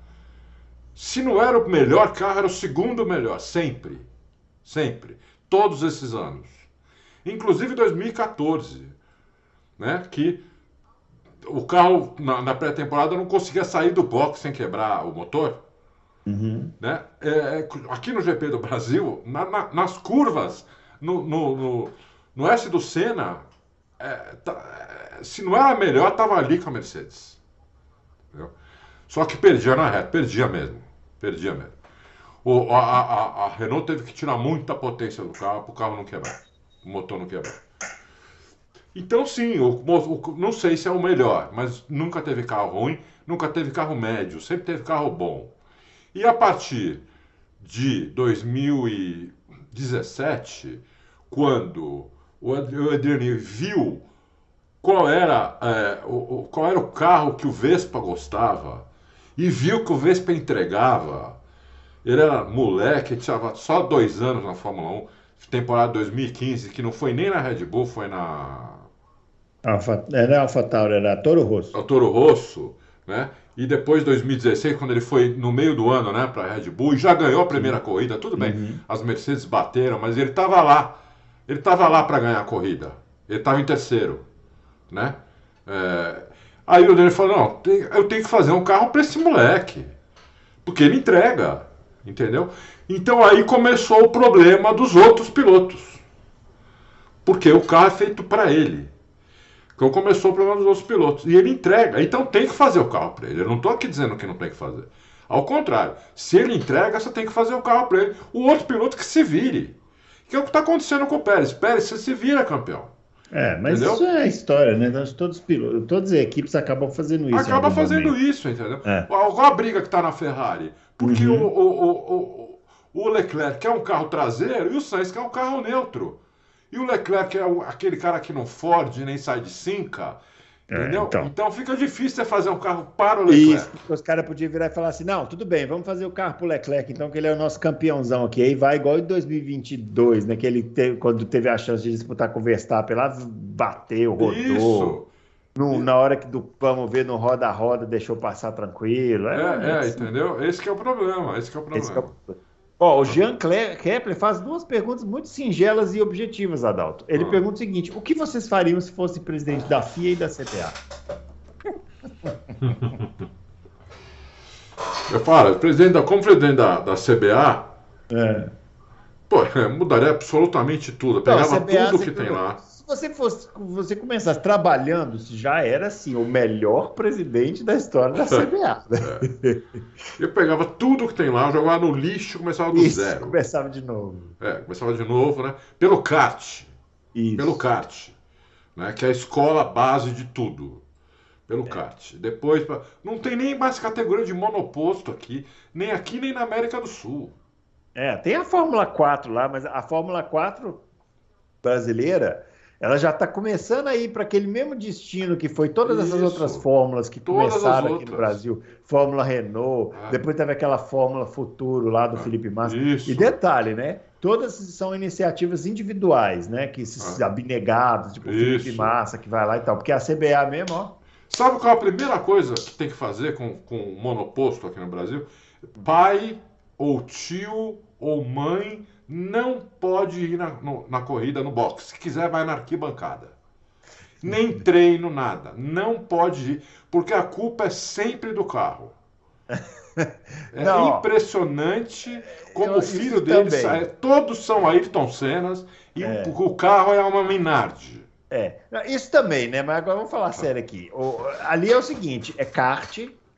se não era o melhor carro, era o segundo melhor, sempre, sempre, todos esses anos. Inclusive dois mil e quatorze, né, que o carro na, na pré-temporada não conseguia sair do box sem quebrar o motor. Uhum. Né? É, aqui no G P do Brasil, na, na, nas curvas, no, no, no, no S do Senna, é, tá, é, se não era melhor, estava ali com a Mercedes. Entendeu? Só que perdia na reta, perdia mesmo. Perdia mesmo. O, a, a, a Renault teve que tirar muita potência do carro para o carro não quebrar. O motor não quebrar. Então, sim, o, o, não sei se é o melhor, mas nunca teve carro ruim, nunca teve carro médio, sempre teve carro bom. E a partir de dois mil e dezessete, quando o Adriano viu qual era, é, o, qual era o carro que o Vespa gostava, e viu que o Vespa entregava, ele era moleque, tinha só dois anos na Fórmula um, temporada dois mil e quinze, que não foi nem na Red Bull, foi na... Alfa, era AlphaTauri, era Toro Rosso. O Toro Rosso, né? E depois, dois mil e dezesseis, quando ele foi no meio do ano, né, para a Red Bull, e já ganhou a primeira Sim. corrida, tudo bem, uhum. as Mercedes bateram, mas ele estava lá, ele estava lá para ganhar a corrida, ele estava em terceiro, né? É... Aí o Daniel falou, não, eu tenho que fazer um carro para esse moleque, porque ele entrega, entendeu? Então aí começou o problema dos outros pilotos, porque o carro é feito para ele. Então começou o problema dos outros pilotos, e ele entrega, então tem que fazer o carro para ele, eu não estou aqui dizendo que não tem que fazer. Ao contrário, se ele entrega, você tem que fazer o carro para ele, o outro piloto que se vire, que é o que está acontecendo com o Pérez. Pérez, você se vira, campeão. É, mas entendeu? Isso é a história, né? Todos os pilotos, todas as equipes acabam fazendo isso. Acaba fazendo momento. isso, entendeu? É. Qual a briga que está na Ferrari? Porque uhum. o, o, o, o Leclerc quer um carro traseiro e o Sainz quer um carro neutro. E o Leclerc é aquele cara que não Ford nem sai de cinca, entendeu? É, então. então fica difícil você fazer um carro para o Leclerc. Isso, porque os caras podiam virar e falar assim, não, tudo bem, vamos fazer o carro para o Leclerc, então, que ele é o nosso campeãozão aqui. Aí vai igual em dois mil e vinte e dois, né, que ele teve, quando teve a chance de disputar com o Verstappen, lá bateu, rodou. Isso. No, na hora que do, vamos ver, no roda-roda, deixou passar tranquilo. É, é, é assim. Entendeu? Esse que é o problema, esse que é o problema. Esse que é o... Ó, o Jean Kepler faz duas perguntas muito singelas e objetivas, Adalto. Ele ah. pergunta o seguinte, o que vocês fariam se fosse presidente da F I A e da C B A? Eu falo, presidente da, como presidente da, da C B A, é. pô, mudaria absolutamente tudo. Eu pegava não, C B A, tudo que tem lá. Se você fosse, você começasse trabalhando, já era assim, o melhor presidente da história da C B A. Né? É. Eu pegava tudo que tem lá, jogava no lixo e começava do Isso, zero. Começava de novo. É, começava de novo, né? Pelo kart. Isso. Pelo kart. Né? Que é a escola base de tudo. Pelo é. kart. Depois, não tem nem mais categoria de monoposto aqui, nem aqui nem na América do Sul. É, tem a Fórmula quatro lá, mas a Fórmula quatro brasileira, ela já está começando a ir para aquele mesmo destino que foi todas essas Isso. outras fórmulas que todas começaram aqui no Brasil. Fórmula Renault, ah. depois teve aquela Fórmula Futuro lá do ah. Felipe Massa. Isso. E detalhe, né? Todas são iniciativas individuais, né? Que esses ah. abnegados, tipo o Felipe Massa, que vai lá e tal. Porque a C B A mesmo, ó. Sabe qual é a primeira coisa que tem que fazer com, com o monoposto aqui no Brasil? Pai ou tio ou mãe não pode ir na, no, na corrida, no box. Se quiser, vai na arquibancada. Nem treino, nada. Não pode ir, porque a culpa é sempre do carro. É não, impressionante como eu, o filho dele sai. Todos são Ayrton Sennas e é. o, o carro é uma Minardi. É, isso também, né? Mas agora vamos falar sério aqui. O, ali é o seguinte, é kart,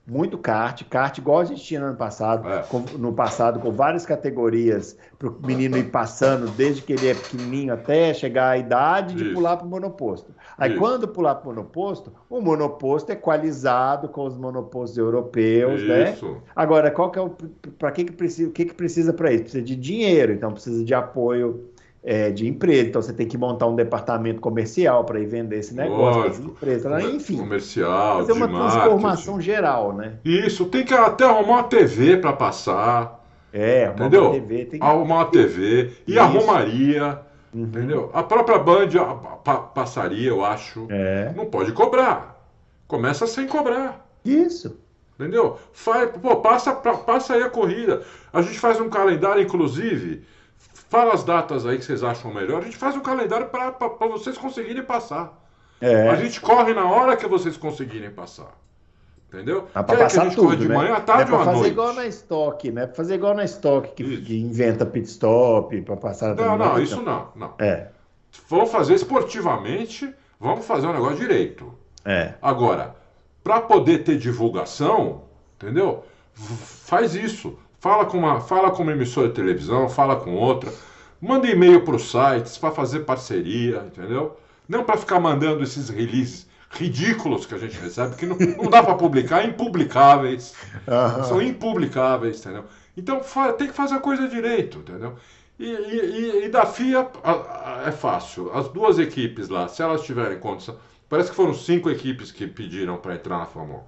muito kart, kart igual a gente tinha no ano passado, É. com, no passado, com várias categorias para o menino ir passando, desde que ele é pequenininho até chegar à idade de Isso. pular para o monoposto. Aí Isso. quando pular para o monoposto, o monoposto é equalizado com os monopostos europeus, né? Isso. Agora, qual que é o para que que precisa, o que que precisa para isso? Precisa de dinheiro, então precisa de apoio é, de empresa, então você tem que montar um departamento comercial para ir vender esse negócio, as Lógico. empresas, Comer- enfim, Comercial, fazer uma de transformação marketing. geral, né? Isso, tem que até arrumar uma T V para passar, É, arrumar entendeu? uma T V, tem que... Arrumar uma T V e Isso. arrumaria, Uhum. entendeu? A própria Band a- pa- passaria, eu acho. É, Não pode cobrar. Começa sem cobrar. isso. Entendeu? Faz, pô, passa, pra- passa aí a corrida. A gente faz um calendário, inclusive. Fala as datas aí que vocês acham melhor. A gente faz um calendário para vocês conseguirem passar. É. A gente corre na hora que vocês conseguirem passar. Entendeu? Dá pra Quer que a passar gente tudo, corra de né? manhã, à Não é tarde pra ou à fazer noite? igual na Stock, né? Pra fazer igual na Stock, que, Isso. que inventa pit stop pra passar... Não, não, isso não, não. É, Vamos fazer esportivamente, vamos fazer um negócio direito. é. Agora, para poder ter divulgação, entendeu? V- Faz isso. Fala com uma, fala com uma emissora de televisão, fala com outra. Manda e-mail para os sites para fazer parceria, entendeu? Não para ficar mandando esses releases ridículos que a gente recebe, que não, não dá para publicar, impublicáveis. Aham. São impublicáveis, entendeu? Então fa- tem que fazer a coisa direito, entendeu? E, e- e- e da F I A a- a- é fácil. As duas equipes lá, se elas tiverem condição. Parece que foram cinco equipes que pediram para entrar na Fórmula um.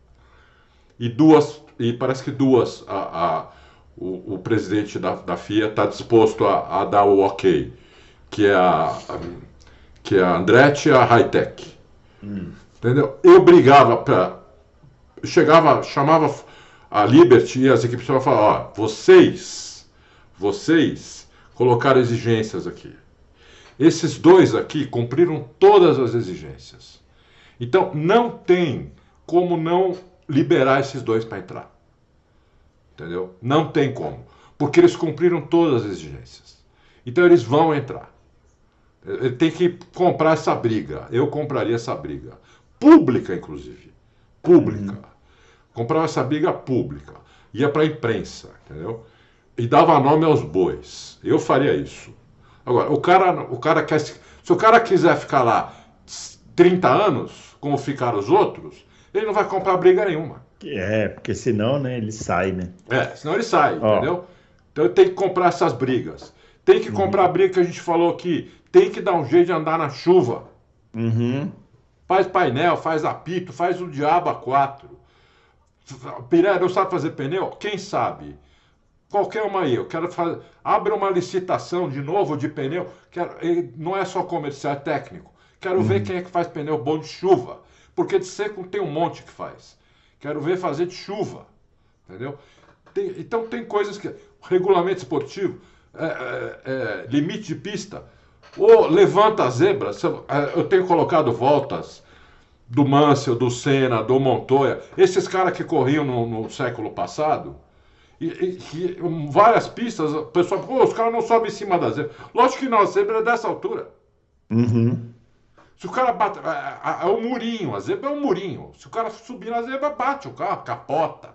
E duas, e parece que duas, a, a- o, o presidente da, da F I A está disposto a, a dar o ok, que é a, a- que é a Andretti e a Hightech. Entendeu? Eu brigava para. Chegava, chamava a Liberty e as equipes falavam, ó, vocês, vocês colocaram exigências aqui. Esses dois aqui cumpriram todas as exigências. Então não tem como não liberar esses dois para entrar. Entendeu? Não tem como. Porque eles cumpriram todas as exigências. Então eles vão entrar. Ele tem que comprar essa briga. Eu compraria essa briga. Pública, inclusive. Pública. Comprava essa briga pública. Ia para a imprensa, entendeu? E dava nome aos bois. Eu faria isso. Agora, o cara, o cara quer... Se o cara quiser ficar lá trinta anos, como ficaram os outros, ele não vai comprar briga nenhuma. É, porque senão, né, ele sai, né? É, senão ele sai, Ó. entendeu? Então tem que comprar essas brigas. Tem que comprar a briga que a gente falou aqui. Tem que dar um jeito de andar na chuva. Uhum. Faz painel, faz apito, faz o diabo a quatro. Pirelli não sabe fazer pneu? Quem sabe? Qualquer uma aí. Eu quero fazer. Abre uma licitação de novo de pneu. Quero... e não é só comercial, é técnico. Quero ver quem é que faz pneu bom de chuva. Porque de seco tem um monte que faz. Quero ver fazer de chuva. Entendeu? Tem- então tem coisas que. Regulamento esportivo, é, é, é, limite de pista. Ou levanta a zebra. Se Eu é, eu tenho colocado voltas do Mansell, do Senna, do Montoya, esses caras que corriam no, no século passado, e, e- e várias pistas, o pessoal, pô, os caras não sobem em cima da zebra. Lógico que não, a zebra é dessa altura. Uhum. Se o cara bate, é, é, é um murinho, a zebra é um murinho. Se o cara subir na zebra, bate o carro, capota,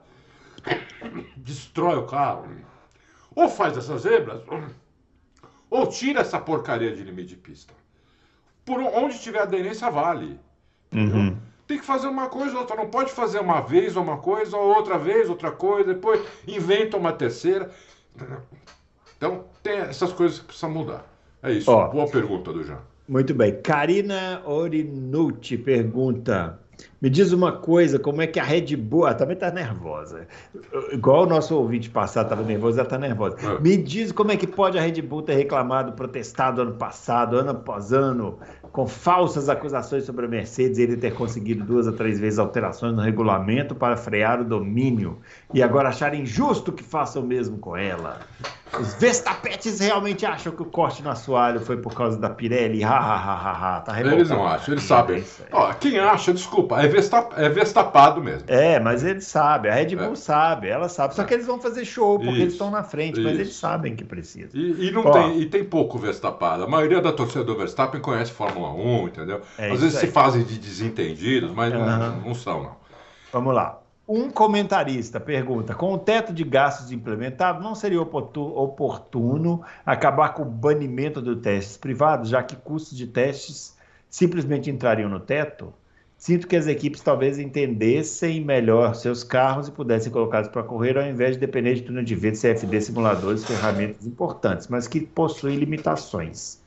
destrói o carro. Ou faz essas zebras, ou tira essa porcaria de limite de pista. Por onde tiver aderência, vale. Uhum. Tem que fazer uma coisa ou outra. Não pode fazer uma vez uma coisa, ou outra vez outra coisa, depois inventa uma terceira. Então, tem essas coisas que precisam mudar. É isso. Ó. Boa pergunta do Jean. Muito bem. Karina Orinucci pergunta: me diz uma coisa, como é que a Red Bull... Ah, também está nervosa. Igual o nosso ouvinte passado estava nervoso, ela está nervosa. É. Me diz como é que pode a Red Bull ter reclamado, protestado ano passado, ano após ano, com falsas acusações sobre a Mercedes, e ele ter conseguido duas ou três vezes alterações no regulamento para frear o domínio, e agora achar injusto que faça o mesmo com ela. Os Verstappetes realmente acham que o corte no assoalho foi por causa da Pirelli? Ha, ha, ha, ha, ha. Tá revoltado. Eles não acham, eles sabem. É isso aí. Ó, quem acha, desculpa, é, versta, é verstapado mesmo. É, mas eles sabem, a Red Bull É. sabe, ela sabe. Só que eles vão fazer show, porque Isso, eles estão na frente, mas isso. eles sabem que precisa. E, e não Ó. tem, e tem pouco Verstappen. A maioria da torcida do Verstappen conhece Fórmula um, entendeu? É Às isso vezes aí. se fazem de desentendidos, mas não- Aham. não, são, não. Vamos lá. Um comentarista pergunta: com o teto de gastos implementado, não seria oportu- oportuno acabar com o banimento dos testes privados, já que custos de testes simplesmente entrariam no teto? Sinto que as equipes talvez entendessem melhor seus carros e pudessem colocá-los para correr, ao invés de depender de túnel de vento, C F D, simuladores, ferramentas importantes, mas que possuem limitações.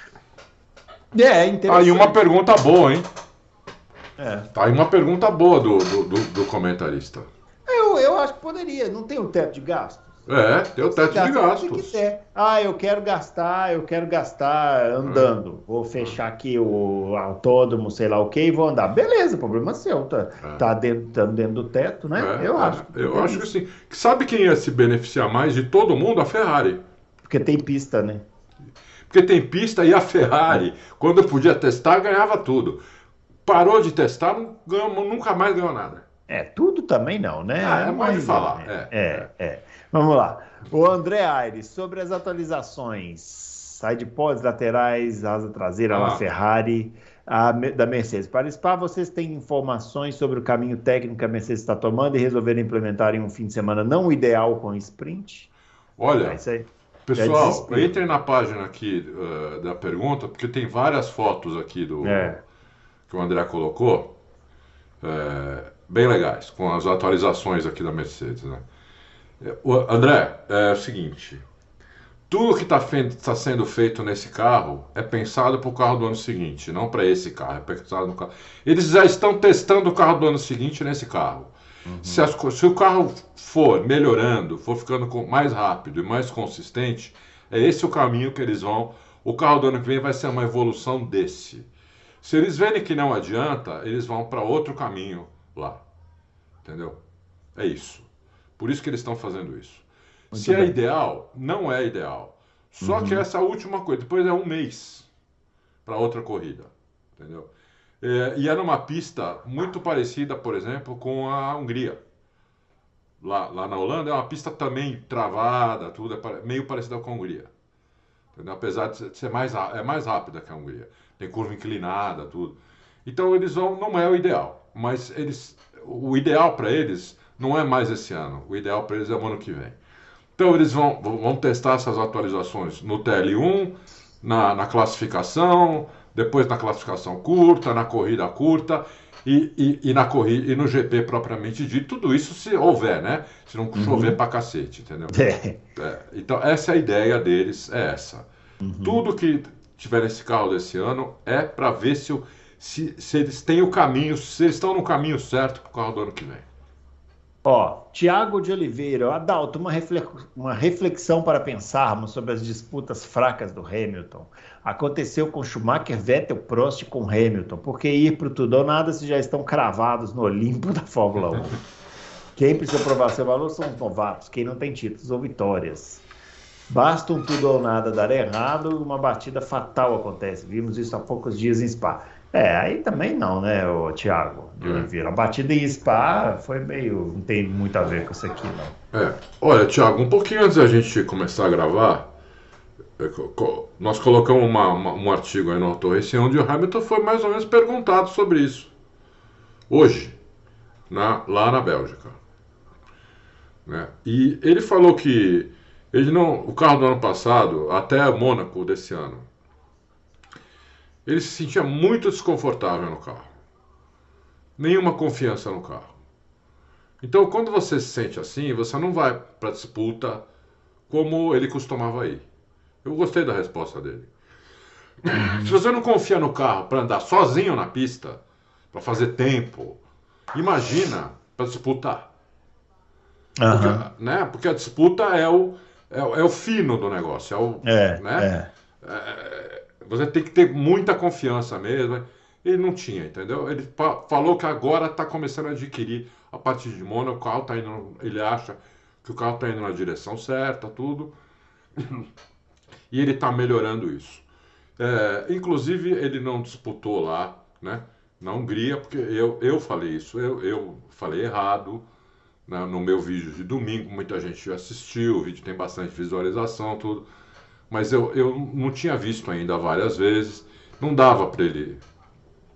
É, interessante. Aí uma pergunta boa, hein? É. Tá aí uma pergunta boa do, do, do, do comentarista. Eu, eu acho que poderia. Não tem o teto de gastos? É, tem o teto de gastos. Se quiser. Ah, eu quero gastar, eu quero gastar andando. É. Vou fechar aqui o autódromo, sei lá o que, e vou andar. Beleza, problema seu. Tá, é. tá, dentro, tá dentro do teto, né? É, eu é. acho. Que eu acho que sim. Sabe quem ia se beneficiar mais de todo mundo? A Ferrari. Porque tem pista, né? Porque tem pista e a Ferrari, quando podia testar, ganhava tudo. Parou de testar, não ganhou, nunca mais ganhou nada. É, tudo também não, né? Ah, é mais de falar. É, é, é. Vamos lá. O André Aires, sobre as atualizações, sidepods laterais, asa traseira, ah. a Ferrari, a, da Mercedes. Para Spa, vocês têm informações sobre o caminho técnico que a Mercedes está tomando e resolveram implementar em um fim de semana não ideal com sprint? Olha, é isso aí. Pessoal, entrem na página aqui uh, da pergunta, porque tem várias fotos aqui do é. que o André colocou, é, bem legais, com as atualizações aqui da Mercedes, né? O, André, é o seguinte, tudo que está tá sendo feito nesse carro é pensado para o carro do ano seguinte, não para esse carro, é pensado no carro. Eles já estão testando o carro do ano seguinte nesse carro. Uhum. Se, as, se o carro for melhorando, for ficando mais rápido e mais consistente, é esse o caminho que eles vão. O carro do ano que vem vai ser uma evolução desse. Se eles verem que não adianta, eles vão para outro caminho lá. Entendeu? É isso. Por isso que eles estão fazendo isso. Muito se bem. É ideal, não é ideal. Só uhum. que essa última coisa, depois é um mês para outra corrida. Entendeu? É, e é numa pista muito parecida, por exemplo, com a Hungria. Lá, lá na Holanda é uma pista também travada, tudo é meio parecida com a Hungria. Entendeu? Apesar de ser mais, é mais rápida que a Hungria. Tem curva inclinada, tudo. Então eles vão, não é o ideal, mas eles, o ideal para eles não é mais esse ano. O ideal para eles é o ano que vem. Então eles vão, vão testar essas atualizações no T L um, na, na classificação, depois na classificação curta, na corrida curta e, e, e, na corrida, e no G P propriamente dito, tudo isso se houver, né? Se não chover uhum. pra cacete, entendeu? É. É, então essa é a ideia deles, é essa. Uhum. Tudo que tiver nesse carro desse ano é para ver se, se, se eles têm o caminho, se eles estão no caminho certo pro carro do ano que vem. Ó, Tiago de Oliveira, Adalto, uma, reflex, uma reflexão para pensarmos sobre as disputas fracas do Hamilton. Aconteceu com Schumacher, Vettel, Prost com Hamilton. Por que ir para o tudo ou nada se já estão cravados no Olimpo da Fórmula um? Quem precisa provar seu valor são os novatos, quem não tem títulos ou vitórias. Basta um tudo ou nada dar errado e uma batida fatal acontece. Vimos isso há poucos dias em Spa. É, aí também não, né, o Thiago de Oliveira. A batida em Spa foi meio... não tem muito a ver com isso aqui, não. É. Olha, Thiago, um pouquinho antes da gente começar a gravar, nós colocamos uma, uma, um artigo aí no Auto Racing onde o Hamilton foi mais ou menos perguntado sobre isso. Hoje, na, lá na Bélgica. Né? E ele falou que ele não, o carro do ano passado, até Mônaco desse ano, ele se sentia muito desconfortável no carro. Nenhuma confiança no carro. Então, quando você se sente assim, você não vai para disputa como ele costumava ir. Eu gostei da resposta dele. Se você não confia no carro para andar sozinho na pista, para fazer tempo, imagina para disputar. Uhum. Porque, né? Porque a disputa é o, é, é o fino do negócio. É o, é, né? É. É, você tem que ter muita confiança mesmo. Ele não tinha, entendeu? Ele falou que agora está começando a adquirir, a partir de Mônaco, o carro tá indo, ele acha que o carro está indo na direção certa, tudo. E ele está melhorando isso. É, inclusive, ele não disputou lá, né, na Hungria, porque eu, eu falei isso, eu, eu falei errado, né, no meu vídeo de domingo, muita gente assistiu, o vídeo tem bastante visualização, tudo. Mas eu, eu não tinha visto ainda várias vezes, não dava para ele.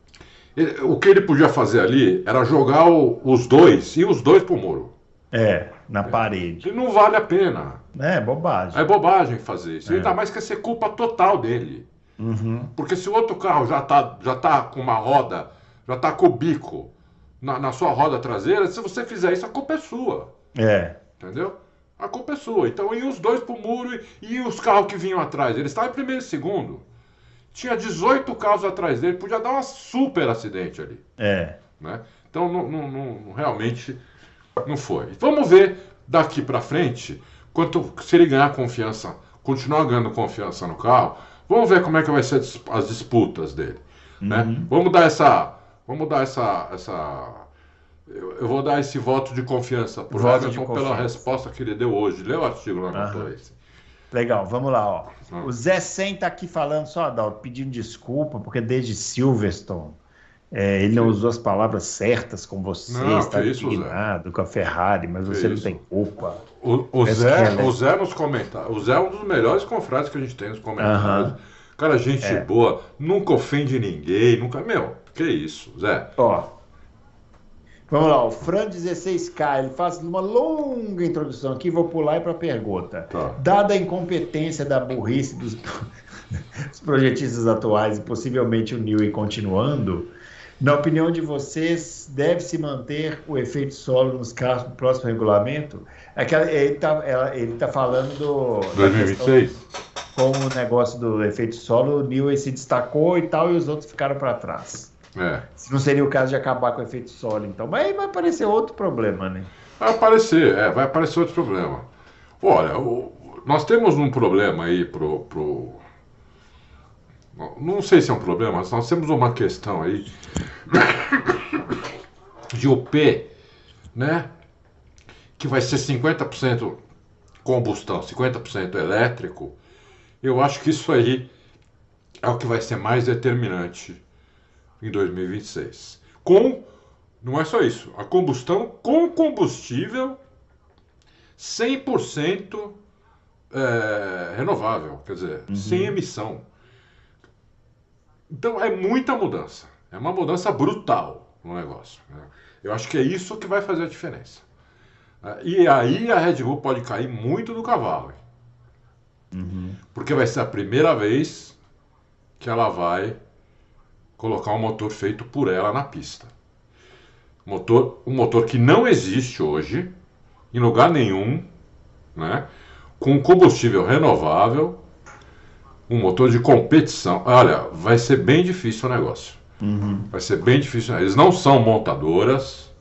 Ele- o que ele podia fazer ali era jogar o- os dois, e os dois pro muro. É, na parede. E não vale a pena. É, bobagem. É bobagem fazer isso. É. Ainda mais que ser culpa total dele. Uhum. Porque se o outro carro já tá, já tá com uma roda, já tá com o bico na, na sua roda traseira, se você fizer isso, a culpa é sua. É. Entendeu? A culpa é sua. Então, e os dois pro muro e, e os carros que vinham atrás? Eles estavam em primeiro e segundo. Tinha dezoito carros atrás dele, podia dar um super acidente ali. É. Né? Então, não, não- não- realmente não foi. Vamos ver daqui para frente, quanto, se ele ganhar confiança, continuar ganhando confiança no carro, vamos ver como é que vai ser as as disputas dele. Né? Uhum. Vamos dar essa, vamos dar essa, essa, eu, eu vou dar esse voto de confiança pro Voto de Hamilton pela confiança. resposta que ele deu hoje. Lê o artigo lá no Aham. Motorista. Legal, vamos lá, ó. Ah. O Zé Sen tá aqui falando só, Adalto, pedindo desculpa, porque desde Silverstone é, ele não usou as palavras certas com você, Não, está que isso, Zé. indignado com a Ferrari, mas Que você não isso. tem culpa. O, o, Parece Zé, que ela é- o Zé nos comentários. O Zé é um dos melhores confrades que a gente tem nos comentários. Aham. Cara, gente É. boa, nunca ofende ninguém, nunca. Meu, que isso, Zé? Ó, vamos lá, o Fran dezesseis K, ele faz uma longa introdução aqui, vou pular e para a pergunta. Tá. Dada a incompetência da burrice dos, dos projetistas atuais e possivelmente o Newey continuando, na opinião de vocês, deve-se manter o efeito solo nos carros do próximo regulamento? Aquela, ele está ele tá falando do, da dois mil e vinte e seis? questão com o negócio do efeito solo, o Newey se destacou e tal, e os outros ficaram para trás. É. Se não seria o caso de acabar com o efeito solo, então. Mas aí vai aparecer outro problema, né? Vai aparecer, é, vai aparecer outro problema. Olha, o- nós temos um problema aí pro, pro. Não sei se é um problema, mas nós temos uma questão aí de O P, né? Que vai ser cinquenta por cento combustão, cinquenta por cento elétrico. Eu acho que isso aí é o que vai ser mais determinante em dois mil e vinte e seis. Com, não é só isso, a combustão com combustível cem por cento é, renovável, quer dizer, sem emissão. Então é muita mudança, é uma mudança brutal no negócio. Né? Eu acho que é isso que vai fazer a diferença. É, E aí a Red Bull pode cair muito do cavalo, hein? Porque vai ser a primeira vez que ela vai colocar um motor feito por ela na pista. Motor, um motor que não existe hoje, em lugar nenhum, né? Com combustível renovável, um motor de competição. Olha, vai ser bem difícil o negócio. Vai ser bem difícil. Eles não são montadoras.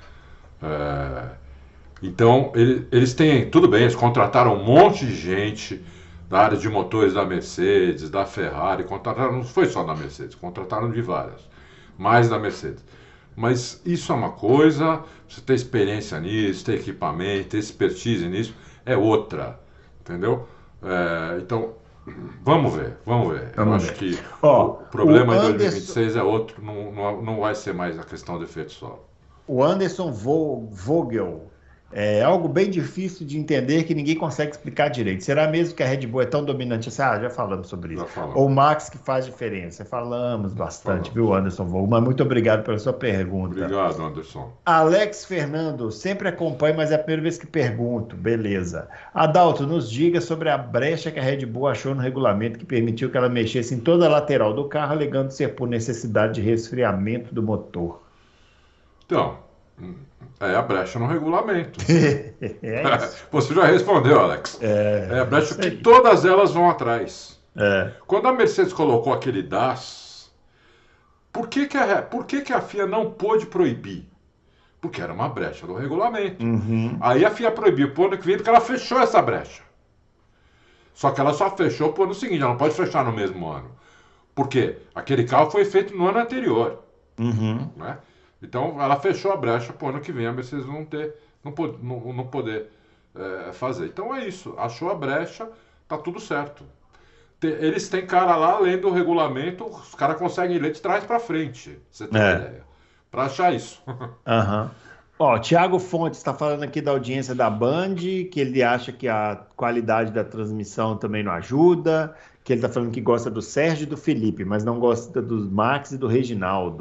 é, Então, ele- eles têm. Tudo bem, eles contrataram um monte de gente da área de motores da Mercedes, da Ferrari. Contrataram, não foi só da Mercedes, contrataram de várias. Mais da Mercedes. Mas isso é uma coisa, você ter experiência nisso, ter equipamento, ter expertise nisso, é outra. Entendeu? É, então, vamos ver, vamos ver. Eu Vamos acho ver. que Ó, o problema o em dois mil e Anderson- vinte e seis é outro, não, não, não vai ser mais a questão do efeito solo. O Anderson Vo- Vogel é algo bem difícil de entender que ninguém consegue explicar direito. Será mesmo que a Red Bull é tão dominante assim? Ah, já falamos sobre isso. Já falamos. Ou o Max que faz diferença? Falamos bastante, Falamos. viu, Anderson Vogel? Mas muito obrigado pela sua pergunta. Obrigado, Anderson. Alex Fernando, sempre acompanho, mas é a primeira vez que pergunto. Beleza. Adalto, nos diga sobre a brecha que a Red Bull achou no regulamento que permitiu que ela mexesse em toda a lateral do carro, alegando ser por necessidade de resfriamento do motor. Então, é a brecha no regulamento. É isso. Você já respondeu, Alex. É, É a brecha isso que aí. todas elas vão atrás. É. Quando a Mercedes colocou aquele D A S, por que, que, a, por que, que a F I A não pôde proibir? Porque era uma brecha do regulamento. Uhum. Aí a F I A proibiu pro ano que vem porque ela fechou essa brecha. Só que ela só fechou pro ano seguinte, ela não pode fechar no mesmo ano. Por quê? Aquele carro foi feito no ano anterior. Uhum. Né? Então ela fechou a brecha para o ano que vem a Mercedes não ter, não, po- não, não poder é, fazer. Então é isso, achou a brecha, tá tudo certo. Te- Eles têm cara lá lendo o regulamento, os caras conseguem ler de trás para frente, você tem É. ideia, para achar isso. Aham. Ó, Tiago Fontes está falando aqui da audiência da Band, que ele acha que a qualidade da transmissão também não ajuda, que ele está falando que gosta do Sérgio e do Felipe, mas não gosta do Max e do Reginaldo.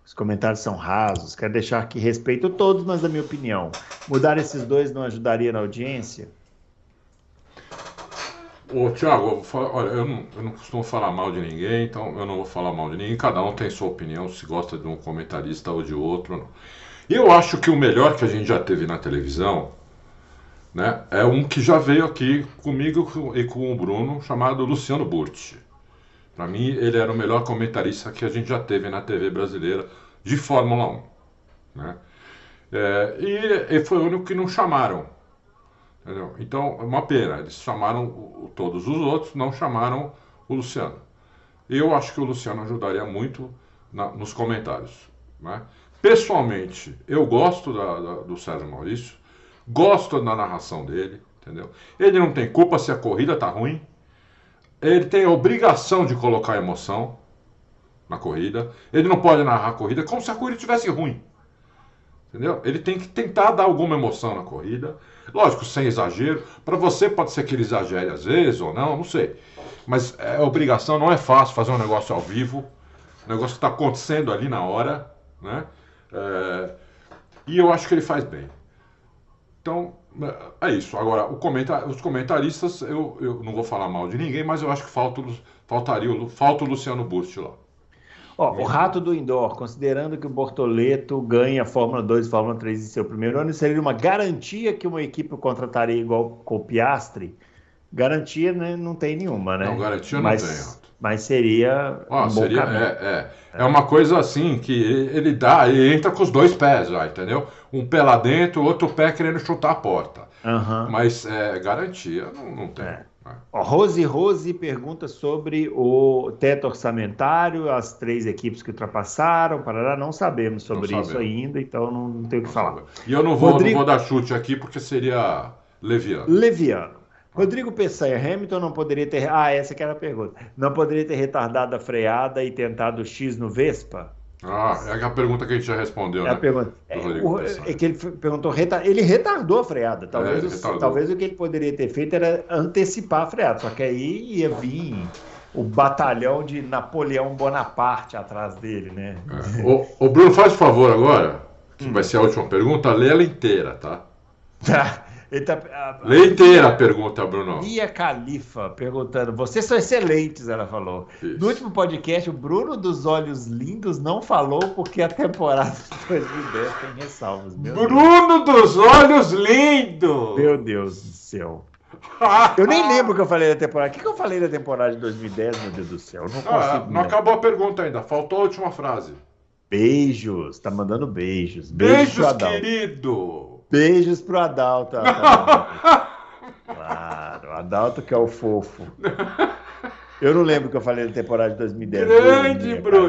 Os comentários são rasos. Quero deixar que respeito todos, mas na minha opinião, mudar esses dois não ajudaria na audiência? Ô, Thiago, eu, falar, olha, eu, não, eu não costumo falar mal de ninguém, então eu não vou falar mal de ninguém. Cada um tem sua opinião, se gosta de um comentarista ou de outro. Não. Eu acho que o melhor que a gente já teve na televisão, né, é um que já veio aqui comigo e com o Bruno, chamado Luciano Burti. Para mim, ele era o melhor comentarista que a gente já teve na T V brasileira de Fórmula um. Né? É, e, e foi o único que não chamaram. Entendeu? Então, é uma pena. Eles chamaram o, todos os outros, não chamaram o Luciano. Eu acho que o Luciano ajudaria muito na, nos comentários. Né? Pessoalmente, eu gosto da, da, do Sérgio Maurício, gosto da narração dele. Entendeu? Ele não tem culpa se a corrida tá ruim. Ele tem a obrigação de colocar emoção na corrida. Ele não pode narrar a corrida como se a corrida estivesse ruim. Entendeu? Ele tem que tentar dar alguma emoção na corrida. Lógico, sem exagero. Para você pode ser que ele exagere às vezes ou não, não sei. Mas é obrigação, não é fácil fazer um negócio ao vivo. Um negócio que está acontecendo ali na hora. Né? É... E eu acho que ele faz bem. Então, é isso. Agora, o comentar... os comentaristas, eu, eu não vou falar mal de ninguém, mas eu acho que falta, faltaria o... falta o Luciano Burti lá. Ó, o rato do indoor, considerando que o Bortoleto ganha a Fórmula dois e Fórmula três em seu primeiro ano, seria uma garantia que uma equipe o contrataria igual com o Piastri? Garantia, né, não tem nenhuma, né? Não, garantia mas, não tem, Rato. Mas seria Ó, um bom seria, caminho. é, é, é uma coisa assim, que ele dá, ele entra com os dois pés já, entendeu? Um pé lá dentro, o outro pé querendo chutar a porta. Uhum. Mas é, garantia não, não tem. É. Né? Ó, Rose Rose pergunta sobre o teto orçamentário, as três equipes que ultrapassaram, parará, não sabemos sobre Não isso sabemos. ainda, então não, não tenho o que falar. E eu não vou, Rodrigo... não vou dar chute aqui porque seria leviano. Leviano. Rodrigo Peçanha, Hamilton não poderia ter... Ah, essa que era a pergunta. Não poderia ter retardado a freada e tentado o X no Vespa? Ah, é a pergunta que a gente já respondeu, É né? a pergunta. É, o, é que ele perguntou, ele retardou a freada. Talvez, É, o, retardou. talvez o que ele poderia ter feito era antecipar a freada. Só que aí ia vir o batalhão de Napoleão Bonaparte atrás dele, né? É. Ô, ô, Bruno, faz o favor agora, que hum. vai ser a última pergunta, lê ela inteira, tá? Ele tá, a, lê inteira a pergunta, Bruno. Bia Califa perguntando, vocês são excelentes, ela falou. Isso. No último podcast, o Bruno dos Olhos Lindos não falou porque a temporada de dois mil e dez tem ressalvas. Meu Bruno Deus. dos Olhos Lindos! Meu Deus do céu. Eu nem lembro o que eu falei da temporada. O que, que eu falei da temporada de dois mil e dez, meu Deus do céu? Eu não consigo. Ah, não acabou a pergunta ainda, faltou a última frase. Beijos, tá mandando beijos. Beijos, Beijos pro Adalto. querido! Beijos pro Adalto. Tá claro, Adalto que é o fofo. Eu não lembro o que eu falei da temporada de dois mil e dez. Grande Bruno,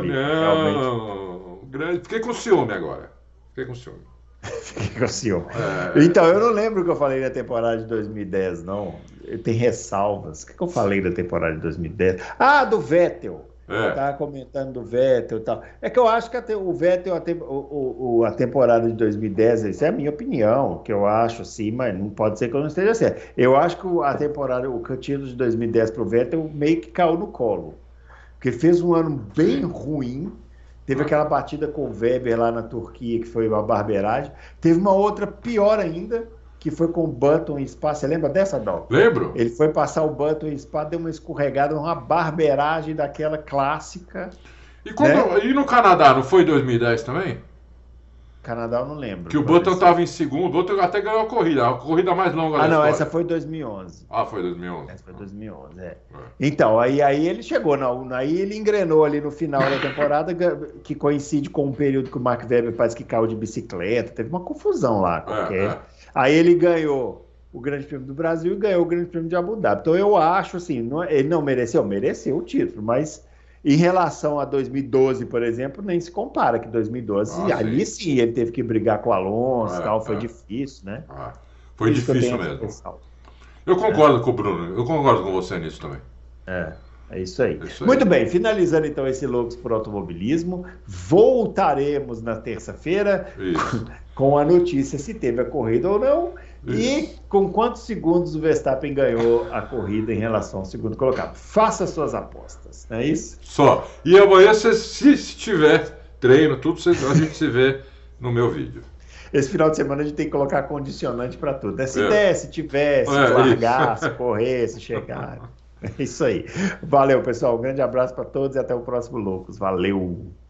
Brunão! Grande... Fiquei com ciúme agora. Fiquei com ciúme. Fiquei com ciúme. É... Então, eu não lembro o que eu falei da temporada de dois mil e dez, não. Tem ressalvas. O que eu falei da temporada de dois mil e dez? Ah, do Vettel. É. Tava comentando do Vettel e tal. É que eu acho que a te, o Vettel, a, te, o, o, a temporada de dois mil e dez, isso é a minha opinião, que eu acho, sim, mas não pode ser que eu não esteja certo. Eu acho que a temporada, o título de dois mil e dez para o Vettel meio que caiu no colo. Porque fez um ano bem ruim. Teve aquela batida com o Weber lá na Turquia, que foi uma barbeiragem. Teve uma outra pior ainda, que foi com o Button em Spa. Você lembra dessa, Dal? Lembro. Ele foi passar o Button em Spa, deu uma escorregada, uma barbeiragem daquela clássica. E, quando, né? E no Canadá, não foi dois mil e dez também? Canadá eu não lembro. Que o Button estava em segundo, o Button até ganhou a corrida, a corrida mais longa ah, da não, história. essa foi dois mil e onze. Ah, foi dois mil e onze. Essa foi dois mil e onze, é. é. Então, aí, aí ele chegou, não, aí ele engrenou ali no final da temporada, que coincide com um período que o Mark Webber parece que caiu de bicicleta, teve uma confusão lá qualquer. É, é. Aí ele ganhou o Grande Prêmio do Brasil e ganhou o Grande Prêmio de Abu Dhabi. Então eu acho assim, não, ele não mereceu, mereceu o título, mas em relação a dois mil e doze, por exemplo, nem se compara, que dois mil e doze, ah, ali sim. sim ele teve que brigar com o Alonso e é, tal, foi é. difícil, né? Ah, foi Isso difícil mesmo. Eu concordo é. com o Bruno, eu concordo com você nisso também. É, é isso aí. Isso aí. Muito bem, finalizando então esse Loucos por Automobilismo, voltaremos na terça-feira com a notícia se teve a corrida ou não. Isso. E com quantos segundos o Verstappen ganhou a corrida em relação ao segundo colocado. Faça suas apostas, não é isso? Só. E amanhã, se, se tiver treino, tudo a gente se vê no meu vídeo. Esse final de semana a gente tem que colocar condicionante para tudo. Né? Se É. der, se tiver, se É, largar, isso. se correr, se chegar. É isso aí. Valeu, pessoal. Um grande abraço para todos e até o próximo Loucos. Valeu!